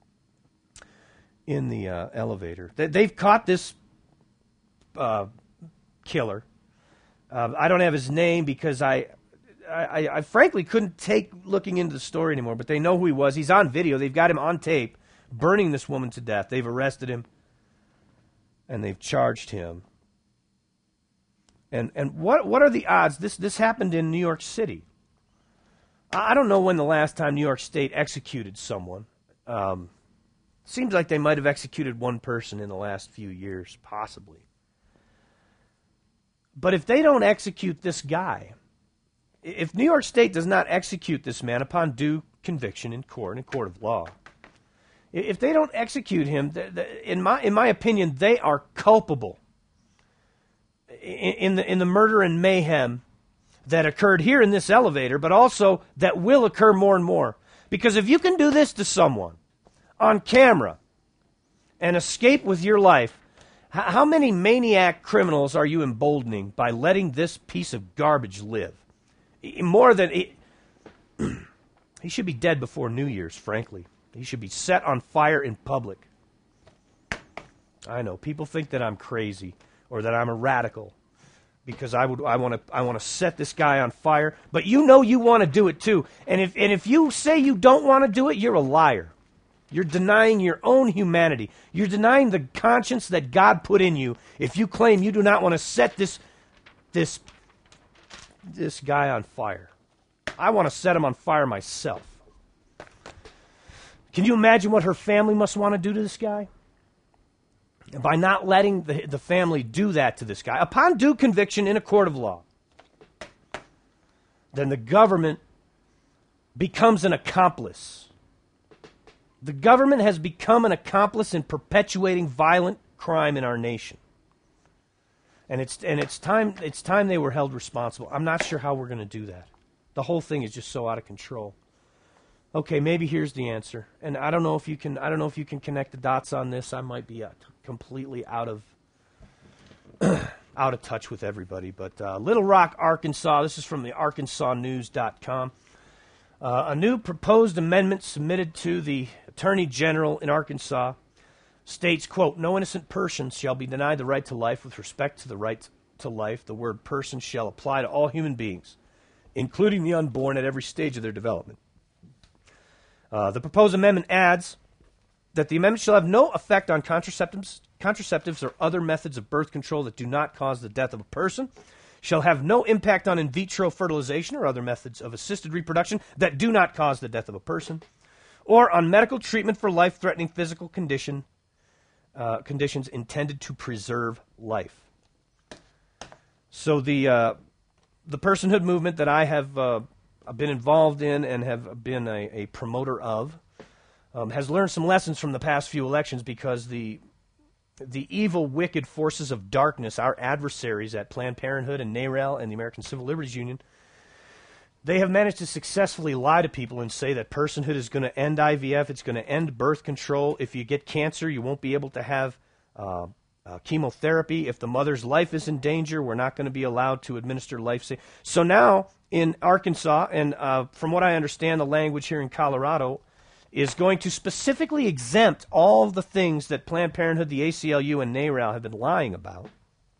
in the uh, elevator. They, they've caught this uh, killer. Uh, I don't have his name because I, I, I frankly couldn't take looking into the story anymore, but they know who he was. He's on video. They've got him on tape burning this woman to death. They've arrested him, and they've charged him. And and what what are the odds? This this happened in New York City. I don't know when the last time New York State executed someone. Um, seems like they might have executed one person in the last few years, possibly. But if they don't execute this guy, if New York State does not execute this man upon due conviction in court, in court of law, if they don't execute him, in my in my opinion, they are culpable in the in the murder and mayhem that occurred here in this elevator, but also that will occur more and more. Because if you can do this to someone on camera and escape with your life, how many maniac criminals are you emboldening by letting this piece of garbage live? More than... He, he should be dead before New Year's, frankly. He should be set on fire in public. I know, people think that I'm crazy or that I'm a radical because I would I want to I want to set this guy on fire, but you know you want to do it too. And if and if you say you don't want to do it, you're a liar. You're denying your own humanity. You're denying the conscience that God put in you if you claim you do not want to set this this this guy on fire. I want to set him on fire myself. Can you imagine what her family must want to do to this guy? By not letting the, the family do that to this guy, upon due conviction in a court of law, then the government becomes an accomplice. The government has become an accomplice in perpetuating violent crime in our nation. And it's and it's time it's time they were held responsible. I'm not sure how we're going to do that. The whole thing is just so out of control. Okay, maybe here's the answer. And I don't know if you can I don't know if you can connect the dots on this. I might be uh, completely out of out of touch with everybody, but uh, Little Rock, Arkansas. This is from the arkansas news dot com. Uh, a new proposed amendment submitted to the Attorney General in Arkansas states, quote, "No innocent person shall be denied the right to life. With respect to the right to life, the word person shall apply to all human beings, including the unborn at every stage of their development." Uh, the proposed amendment adds that the amendment shall have no effect on contraceptives, contraceptives or other methods of birth control that do not cause the death of a person, shall have no impact on in vitro fertilization or other methods of assisted reproduction that do not cause the death of a person, or on medical treatment for life-threatening physical condition uh, conditions intended to preserve life. So the uh, the personhood movement that I have uh, been involved in and have been a, a promoter of um, has learned some lessons from the past few elections, because the the evil, wicked forces of darkness, our adversaries at Planned Parenthood and NARAL and the American Civil Liberties Union, they have managed to successfully lie to people and say that personhood is going to end I V F, it's going to end birth control. If you get cancer, you won't be able to have uh, uh, chemotherapy. If the mother's life is in danger, we're not going to be allowed to administer life-saving. So now in Arkansas, and uh, from what I understand, the language here in Colorado is going to specifically exempt all of the things that Planned Parenthood, the A C L U, and NARAL have been lying about.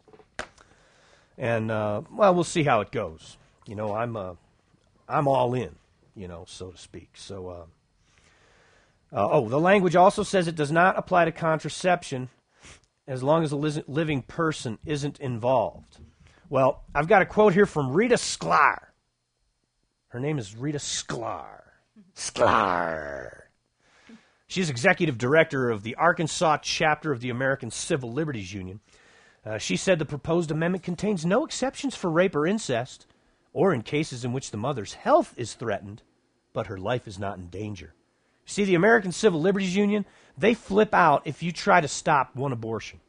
And, uh, well, we'll see how it goes. You know, I'm... Uh, I'm all in, you know, so to speak. So, uh, uh, oh, the language also says it does not apply to contraception as long as a li- living person isn't involved. Well, I've got a quote here from Rita Sklar. Her name is Rita Sklar. Sklar. She's executive director of the Arkansas chapter of the American Civil Liberties Union. Uh, she said the proposed amendment contains no exceptions for rape or incest, or in cases in which the mother's health is threatened, but her life is not in danger. See, the American Civil Liberties Union, they flip out if you try to stop one abortion.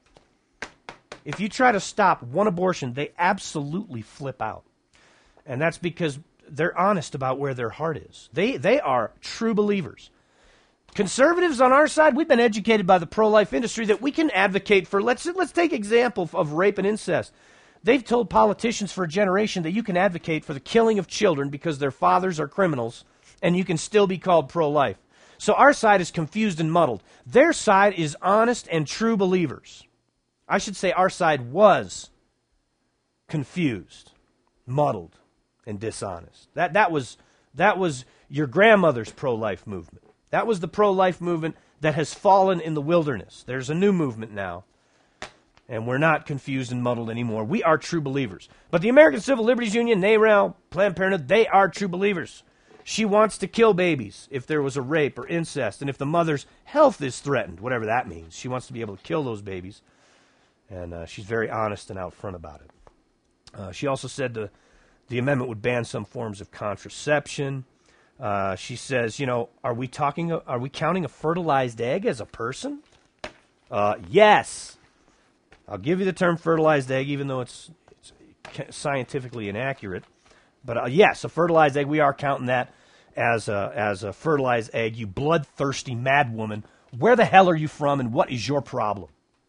If you try to stop one abortion, they absolutely flip out. And that's because they're honest about where their heart is. They, they are true believers. Conservatives on our side, we've been educated by the pro-life industry that we can advocate for, let's, let's take example of rape and incest. They've told politicians for a generation that you can advocate for the killing of children because their fathers are criminals, and you can still be called pro-life. So our side is confused and muddled. Their side is honest and true believers. I should say our side was confused, muddled, and dishonest. That, that was, that was your grandmother's pro-life movement. That was the pro-life movement that has fallen in the wilderness. There's a new movement now. And we're not confused and muddled anymore. We are true believers. But the American Civil Liberties Union, NARAL, Planned Parenthood, they are true believers. She wants to kill babies if there was a rape or incest, and if the mother's health is threatened, whatever that means. She wants to be able to kill those babies. And uh, she's very honest and out front about it. Uh, she also said the, the amendment would ban some forms of contraception. Uh, she says, you know, are we talking? Are we counting a fertilized egg as a person? Uh, yes. I'll give you the term fertilized egg, even though it's, it's scientifically inaccurate. But uh, yes, a fertilized egg, we are counting that as a, as a fertilized egg. You bloodthirsty madwoman, where the hell are you from and what is your problem?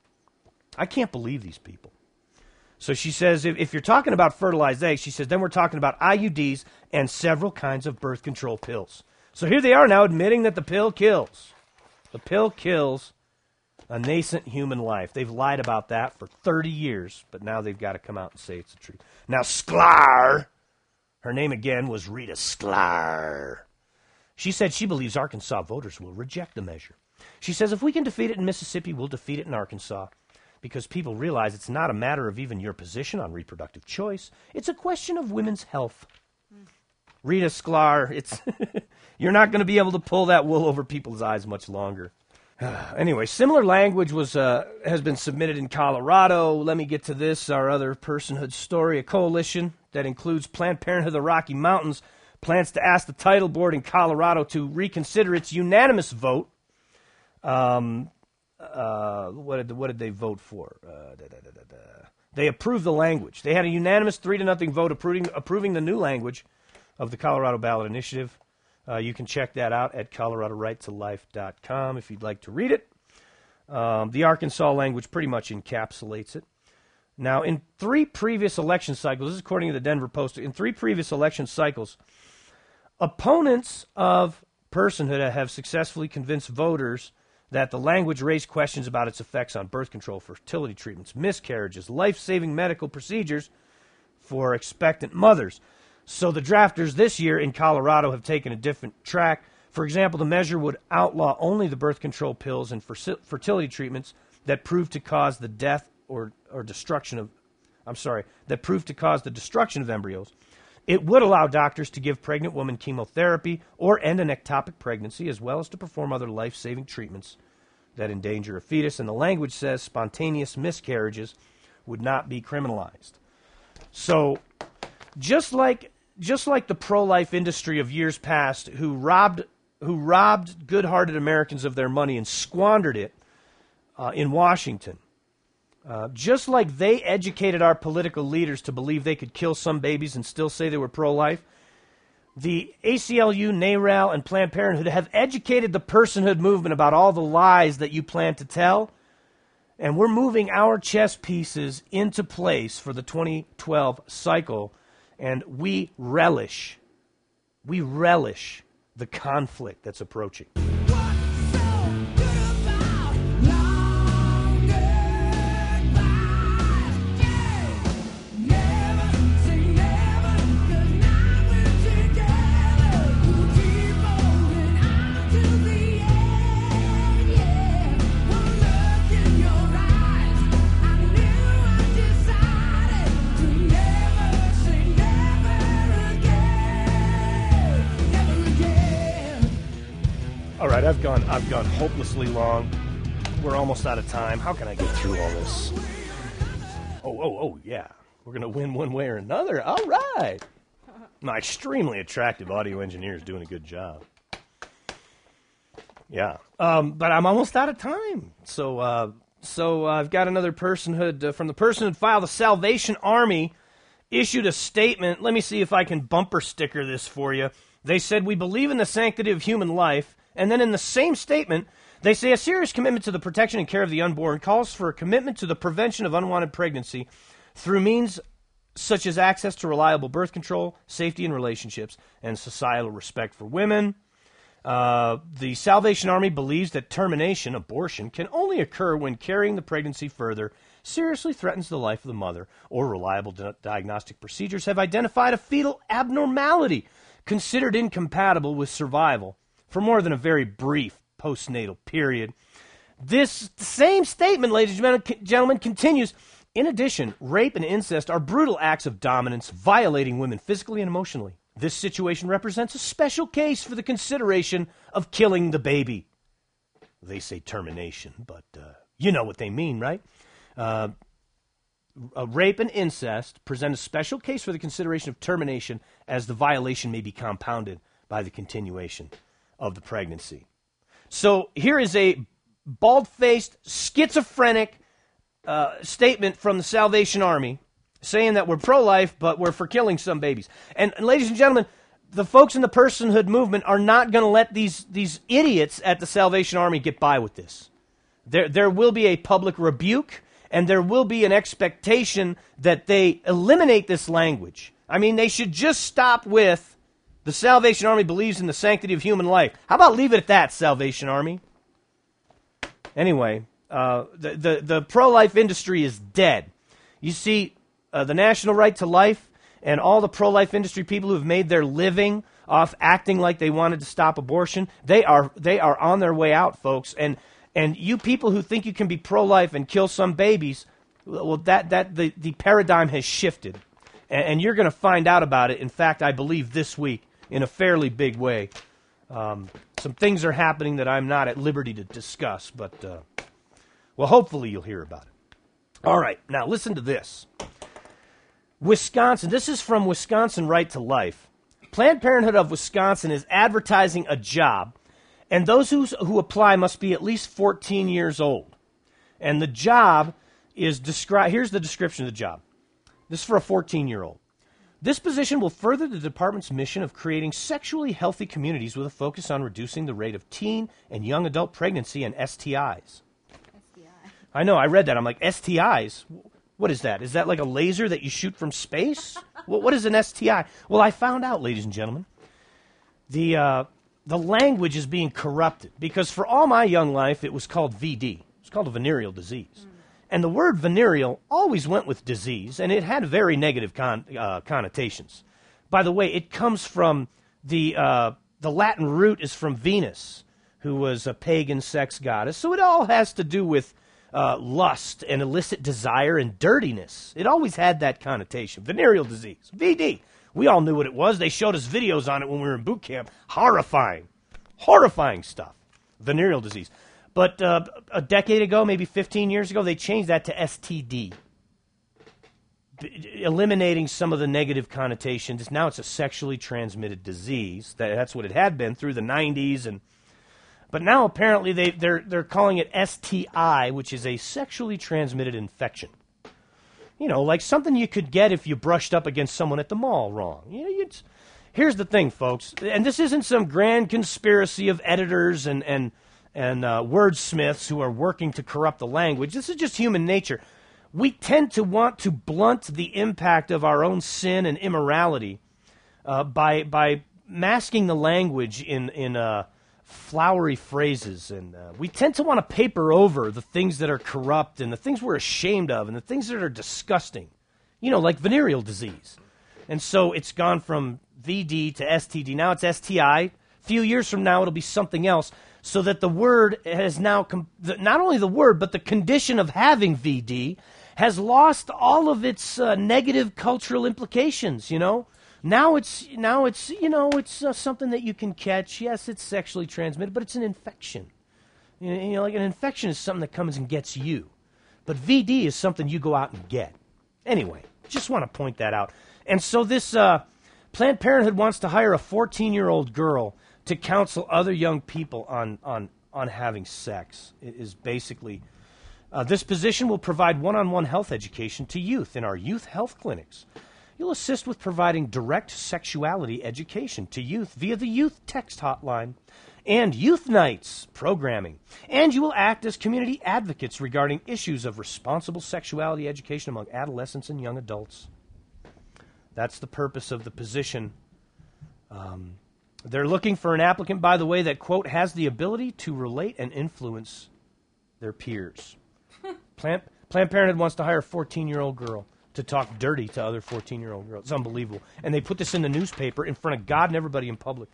I can't believe these people. So she says, if, if you're talking about fertilized eggs, she says, then we're talking about I U Ds and several kinds of birth control pills. So here they are now admitting that the pill kills. The pill kills a nascent human life. They've lied about that for thirty years, but now they've got to come out and say it's the truth. Now, Sklar, her name again was Rita Sklar. She said she believes Arkansas voters will reject the measure. She says if we can defeat it in Mississippi, we'll defeat it in Arkansas, because people realize it's not a matter of even your position on reproductive choice. It's a question of women's health. Mm. Rita Sklar, it's you're not going to be able to pull that wool over people's eyes much longer. Anyway, similar language was uh, has been submitted in Colorado. Let me get to this, our other personhood story. A coalition that includes Planned Parenthood of the Rocky Mountains plans to ask the title board in Colorado to reconsider its unanimous vote. Um, uh, what did what did they vote for? Uh, da, da, da, da, da. They approved the language. They had a unanimous three to nothing vote approving approving the new language of the Colorado Ballot Initiative. Uh, you can check that out at colorado right to life dot com if you'd like to read it. Um, the Arkansas language pretty much encapsulates it. Now, in three previous election cycles, this is according to the Denver Post, in three previous election cycles, opponents of personhood have successfully convinced voters that the language raised questions about its effects on birth control, fertility treatments, miscarriages, life-saving medical procedures for expectant mothers. So the drafters this year in Colorado have taken a different track. For example, the measure would outlaw only the birth control pills and fertility treatments that prove to cause the death or, or destruction of, I'm sorry, that prove to cause the destruction of embryos. It would allow doctors to give pregnant women chemotherapy or end an ectopic pregnancy, as well as to perform other life-saving treatments that endanger a fetus. And the language says spontaneous miscarriages would not be criminalized. So just like just like the pro-life industry of years past, who robbed who robbed good-hearted Americans of their money and squandered it uh, in Washington, Uh, just like they educated our political leaders to believe they could kill some babies and still say they were pro-life, the A C L U, NARAL, and Planned Parenthood have educated the personhood movement about all the lies that you plan to tell, and we're moving our chess pieces into place for the twenty twelve cycle, and we relish, we relish the conflict that's approaching. All right, I've gone I've gone hopelessly long. We're almost out of time. How can I get through all this? Oh, oh, oh, yeah. We're going to win one way or another. All right. My extremely attractive audio engineer is doing a good job. Yeah. Um, but I'm almost out of time. So uh, so uh, I've got another personhood uh, from the personhood file. The Salvation Army issued a statement. Let me see if I can bumper sticker this for you. They said, "We believe in the sanctity of human life." And then in the same statement, they say a serious commitment to the protection and care of the unborn calls for a commitment to the prevention of unwanted pregnancy through means such as access to reliable birth control, safety in relationships, and societal respect for women. Uh, the Salvation Army believes that termination, abortion, can only occur when carrying the pregnancy further seriously threatens the life of the mother, or reliable di- diagnostic procedures have identified a fetal abnormality considered incompatible with survival for more than a very brief postnatal period. This same statement, ladies and gentlemen, continues. In addition, rape and incest are brutal acts of dominance, violating women physically and emotionally. This situation represents a special case for the consideration of killing the baby. They say termination, but uh, you know what they mean, right? Uh, uh, rape and incest present a special case for the consideration of termination, as the violation may be compounded by the continuation of the pregnancy. So here is a bald-faced, schizophrenic uh, statement from the Salvation Army saying that we're pro-life, but we're for killing some babies. And, and ladies and gentlemen, the folks in the personhood movement are not going to let these, these idiots at the Salvation Army get by with this. There, there will be a public rebuke, and there will be an expectation that they eliminate this language. I mean, they should just stop with the Salvation Army believes in the sanctity of human life. How about leave it at that, Salvation Army? Anyway, uh, the, the, the pro-life industry is dead. You see, uh, the National Right to Life and all the pro-life industry people who have made their living off acting like they wanted to stop abortion, they are they are on their way out, folks. And and you people who think you can be pro-life and kill some babies, well, that that the, the paradigm has shifted. And, and you're going to find out about it, in fact, I believe this week, in a fairly big way. Um, some things are happening that I'm not at liberty to discuss, but, uh, well, hopefully you'll hear about it. All right, now listen to this. Wisconsin, this is from Wisconsin Right to Life. Planned Parenthood of Wisconsin is advertising a job, and those who, who apply must be at least fourteen years old. And the job is described, here's the description of the job. This is for a fourteen-year-old. This position will further the department's mission of creating sexually healthy communities with a focus on reducing the rate of teen and young adult pregnancy and S T Is. S T I. I know, I read that. I'm like, S T Is? What is that? Is that like a laser that you shoot from space? What, what is an S T I? Well, I found out, ladies and gentlemen. The, uh, the language is being corrupted, because for all my young life, it was called V D. It's called a venereal disease. Mm. And the word venereal always went with disease, and it had very negative con- uh, connotations. By the way, it comes from the uh, the Latin root is from Venus, who was a pagan sex goddess. So it all has to do with uh, lust and illicit desire and dirtiness. It always had that connotation. Venereal disease, V D. We all knew what it was. They showed us videos on it when we were in boot camp. Horrifying, horrifying stuff. Venereal disease. But uh, a decade ago, maybe fifteen years ago, they changed that to S T D, b- eliminating some of the negative connotations. Now it's a sexually transmitted disease. That, that's what it had been through the nineties. And But now apparently they, they're, they're calling it S T I, which is a sexually transmitted infection. You know, like something you could get if you brushed up against someone at the mall wrong. You know, you'd, here's the thing, folks, and this isn't some grand conspiracy of editors and, and, and uh, wordsmiths who are working to corrupt the language. This is just human nature. We tend to want to blunt the impact of our own sin and immorality uh, by by masking the language in, in uh, flowery phrases. And uh, we tend to want to paper over the things that are corrupt and the things we're ashamed of and the things that are disgusting, you know, like venereal disease. And so it's gone from V D to S T D. Now it's S T I. A few years from now, it'll be something else, so that the word has now, com- not only the word, but the condition of having V D has lost all of its uh, negative cultural implications, you know? Now it's, now it's you know, it's uh, something that you can catch. Yes, it's sexually transmitted, but it's an infection. You know, you know, like an infection is something that comes and gets you. But V D is something you go out and get. Anyway, just want to point that out. And so this uh, Planned Parenthood wants to hire a fourteen-year-old girl to counsel other young people on, on, on having sex. It is basically, uh, this position will provide one-on-one health education to youth in our youth health clinics. You'll assist with providing direct sexuality education to youth via the youth text hotline and youth nights programming. And you will act as community advocates regarding issues of responsible sexuality education among adolescents and young adults. That's the purpose of the position. Um, they're looking for an applicant, by the way, that, quote, has the ability to relate and influence their peers. Planned, Planned Parenthood wants to hire a fourteen-year-old girl to talk dirty to other fourteen-year-old girls. It's unbelievable. And they put this in the newspaper in front of God and everybody in public.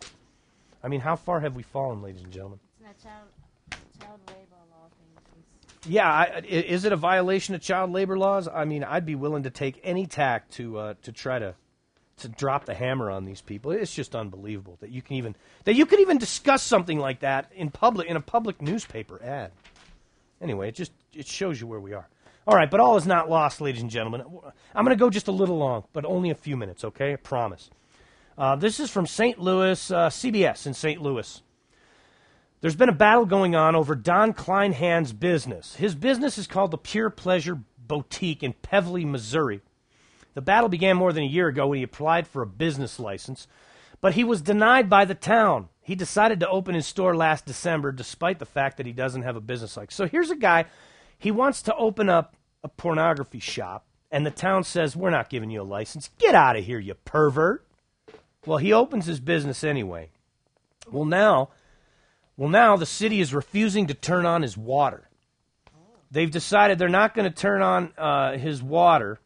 I mean, how far have we fallen, ladies and gentlemen? It's not child, child labor law thing. Yeah, I, is it a violation of child labor laws? I mean, I'd be willing to take any tack to uh, to try to to drop the hammer on these people. It's just unbelievable that you can even that you could even discuss something like that in public in a public newspaper ad. Anyway, it just it shows you where we are. All right, but all is not lost, ladies and gentlemen. I'm going to go just a little long, but only a few minutes, okay? I promise. Uh, this is from Saint Louis, uh, C B S in Saint Louis. There's been a battle going on over Don Kleinhand's business. His business is called the Pure Pleasure Boutique in Pevely, Missouri. The battle began more than a year ago when he applied for a business license, but he was denied by the town. He decided to open his store last December despite the fact that he doesn't have a business license. So here's a guy, he wants to open up a pornography shop, and the town says, we're not giving you a license. Get out of here, you pervert. Well, he opens his business anyway. Well, now, well, now the city is refusing to turn on his water. They've decided they're not going to turn on uh, his water,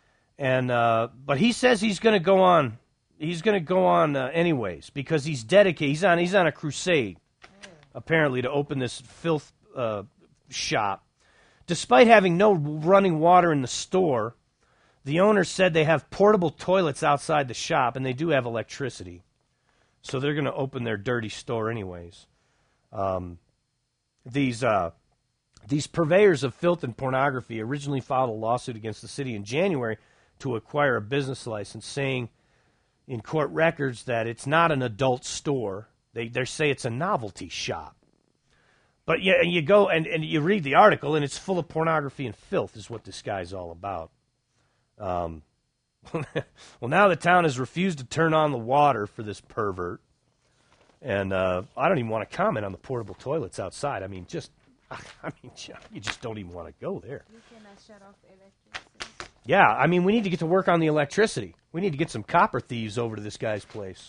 and uh, but he says he's going to go on. He's going to go on uh, anyways because he's dedicated. He's on. He's on a crusade, apparently, to open this filth uh, shop. Despite having no running water in the store, the owner said they have portable toilets outside the shop, and they do have electricity. So they're going to open their dirty store anyways. Um, these uh, these purveyors of filth and pornography originally filed a lawsuit against the city in January to acquire a business license, saying in court records that it's not an adult store. They they say it's a novelty shop. But yeah, you go and, and you read the article, and it's full of pornography and filth is what this guy's all about. Um, well, now the town has refused to turn on the water for this pervert. And uh, I don't even want to comment on the portable toilets outside. I mean, just, I mean, you just don't even want to go there. You cannot shut off electricity. Yeah, I mean, we need to get to work on the electricity. We need to get some copper thieves over to this guy's place.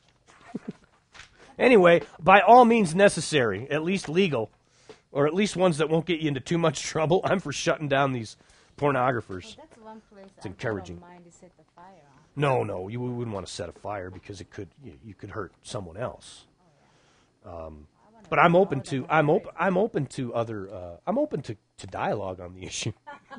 Anyway, by all means necessary, at least legal, or at least ones that won't get you into too much trouble, I'm for shutting down these pornographers. Well, that's one place It's I encouraging. don't mind to set the fire on. No, no, you wouldn't want to set a fire because it could you, you could hurt someone else. Um, but I'm open to I'm open I'm open to other uh, I'm open to, to dialogue on the issue.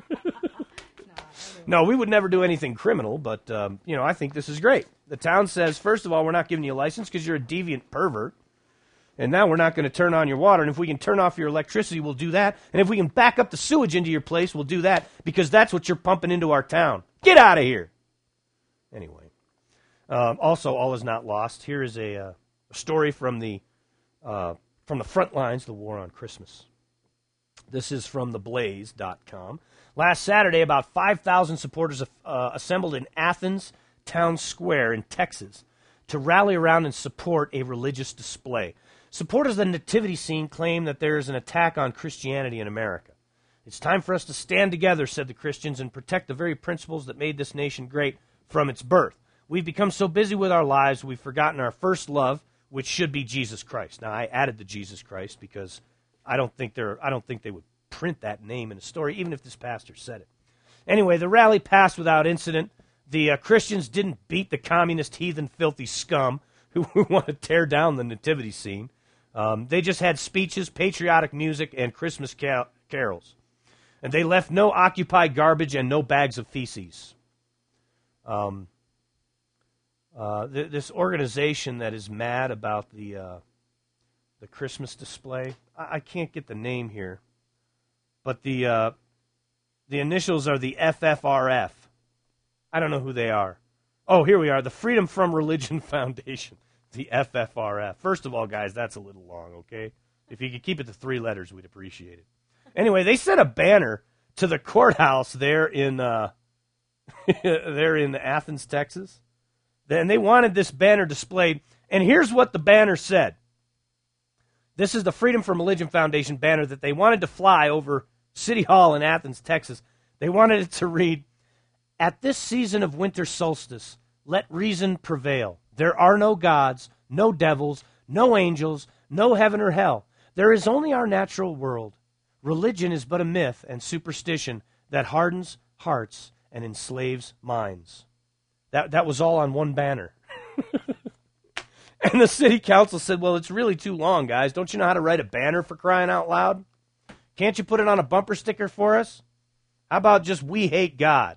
No, we would never do anything criminal, but um, you know I think this is great. The town says, first of all, we're not giving you a license because you're a deviant pervert, and now we're not going to turn on your water. And if we can turn off your electricity, we'll do that. And if we can back up the sewage into your place, we'll do that because that's what you're pumping into our town. Get out of here. Anyway, um, also, all is not lost. Here is a, uh, a story from the uh, from the front lines, the war on Christmas. This is from the blaze dot com. Last Saturday, about five thousand supporters uh, assembled in Athens Town Square in Texas to rally around and support a religious display. Supporters of the nativity scene claim that there is an attack on Christianity in America. It's time for us to stand together, said the Christians, and protect the very principles that made this nation great from its birth. We've become so busy with our lives, we've forgotten our first love, which should be Jesus Christ. Now, I added the Jesus Christ because I don't think they're, I don't think they would print that name in a story, even if this pastor said it. Anyway, the rally passed without incident. The uh, Christians didn't beat the communist, heathen, filthy scum who, who want to tear down the nativity scene. Um, they just had speeches, patriotic music, and Christmas car- carols. And they left no Occupy garbage and no bags of feces. Um, uh, th- this organization that is mad about the uh, the Christmas display, I-, I can't get the name here, but the uh, the initials are the F F R F. I don't know who they are. Oh, here we are, the Freedom from Religion Foundation. The F F R F. First of all, guys, that's a little long, okay? If you could keep it to three letters, we'd appreciate it. Anyway, they sent a banner to the courthouse there in uh, there in Athens, Texas. And they wanted this banner displayed. And here's what the banner said. This is the Freedom from Religion Foundation banner that they wanted to fly over City Hall in Athens, Texas. They wanted it to read, "At this season of winter solstice, let reason prevail. There are no gods, no devils, no angels, no heaven or hell. There is only our natural world. Religion is but a myth and superstition that hardens hearts and enslaves minds." That that was all on one banner. And the city council said, well, it's really too long, guys. Don't you know how to write a banner, for crying out loud? Can't you put it on a bumper sticker for us? How about just "We hate God"?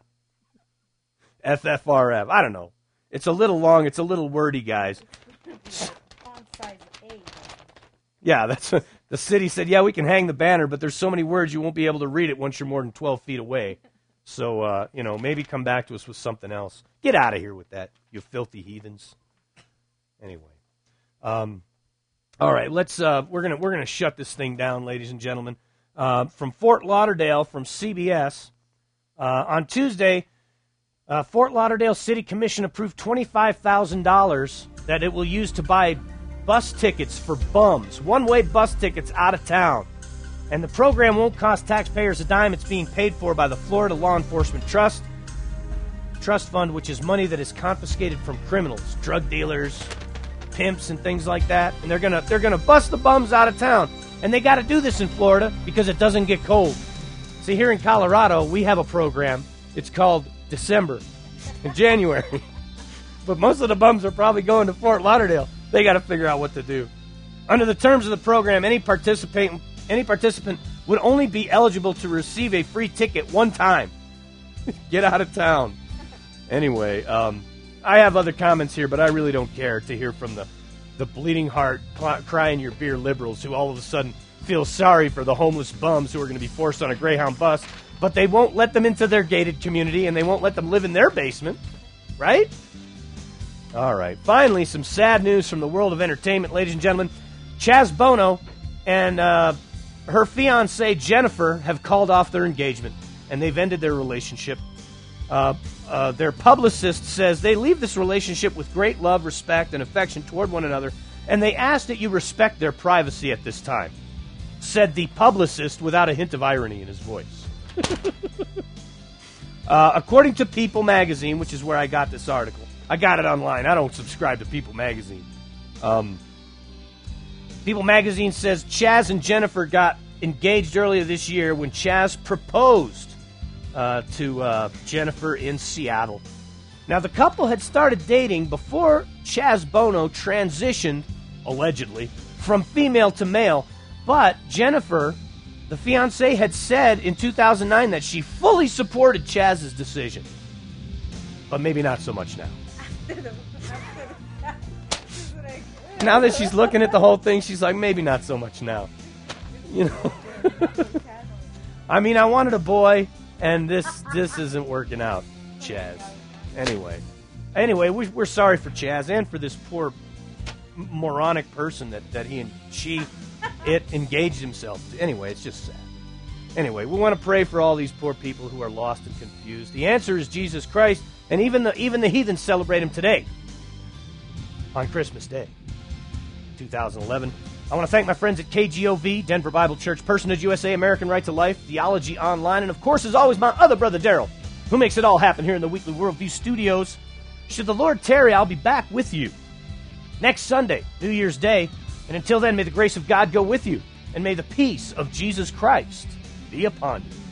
F F R F. I don't know. It's a little long. It's a little wordy, guys. Font size eight. Yeah, that's what the city said. Yeah, we can hang the banner, but there's so many words you won't be able to read it once you're more than twelve feet away. So, uh, you know, maybe come back to us with something else. Get out of here with that, you filthy heathens. Anyway, um, all right. Let's. Uh, we're gonna we're gonna shut this thing down, ladies and gentlemen. Uh, from Fort Lauderdale, from C B S, uh, on Tuesday. Uh, Fort Lauderdale City Commission approved twenty-five thousand dollars that it will use to buy bus tickets for bums, one-way bus tickets out of town. And the program won't cost taxpayers a dime. It's being paid for by the Florida Law Enforcement Trust Trust Fund, which is money that is confiscated from criminals, drug dealers, pimps, and things like that. And they're gonna they're gonna bust the bums out of town. And they got to do this in Florida because it doesn't get cold. See, here in Colorado, we have a program. It's called December in January. But most of the bums are probably going to Fort Lauderdale. They got to figure out what to do. Under the terms of the program, any participant any participant would only be eligible to receive a free ticket one time. Get out of town. Anyway, um, I have other comments here, but I really don't care to hear from the, the bleeding heart, cl- crying your beer liberals who all of a sudden feel sorry for the homeless bums who are going to be forced on a Greyhound bus, but they won't let them into their gated community and they won't let them live in their basement, right? All right. Finally, some sad news from the world of entertainment, ladies and gentlemen. Chaz Bono and uh, her fiancée, Jennifer, have called off their engagement, and they've ended their relationship. Uh, uh, their publicist says they leave this relationship with great love, respect, and affection toward one another, and they ask that you respect their privacy at this time, said the publicist without a hint of irony in his voice. uh, according to People magazine, which is where I got this article, I got it online. I don't subscribe to People magazine. Um, People magazine says Chaz and Jennifer got engaged earlier this year when Chaz proposed uh, to uh, Jennifer in Seattle. Now, the couple had started dating before Chaz Bono transitioned, allegedly, from female to male, but Jennifer, the fiancée, had said in two thousand nine that she fully supported Chaz's decision. But maybe not so much now. Now that she's looking at the whole thing, she's like, maybe not so much now. You know? I mean, I wanted a boy, and this this isn't working out, Chaz. Anyway. Anyway, we, we're sorry for Chaz and for this poor moronic person that, that he and she it engaged himself. Anyway, it's just sad. Anyway, we want to pray for all these poor people who are lost and confused. The answer is Jesus Christ, and even the even the heathens celebrate him today on Christmas Day, two thousand eleven. I want to thank my friends at K G O V, Denver Bible Church, Personage U S A, American Right to Life, Theology Online, and of course, as always, my other brother Daryl, who makes it all happen here in the Weekly Worldview Studios. Should the Lord tarry, I'll be back with you next Sunday, New Year's Day. And until then, may the grace of God go with you, and may the peace of Jesus Christ be upon you.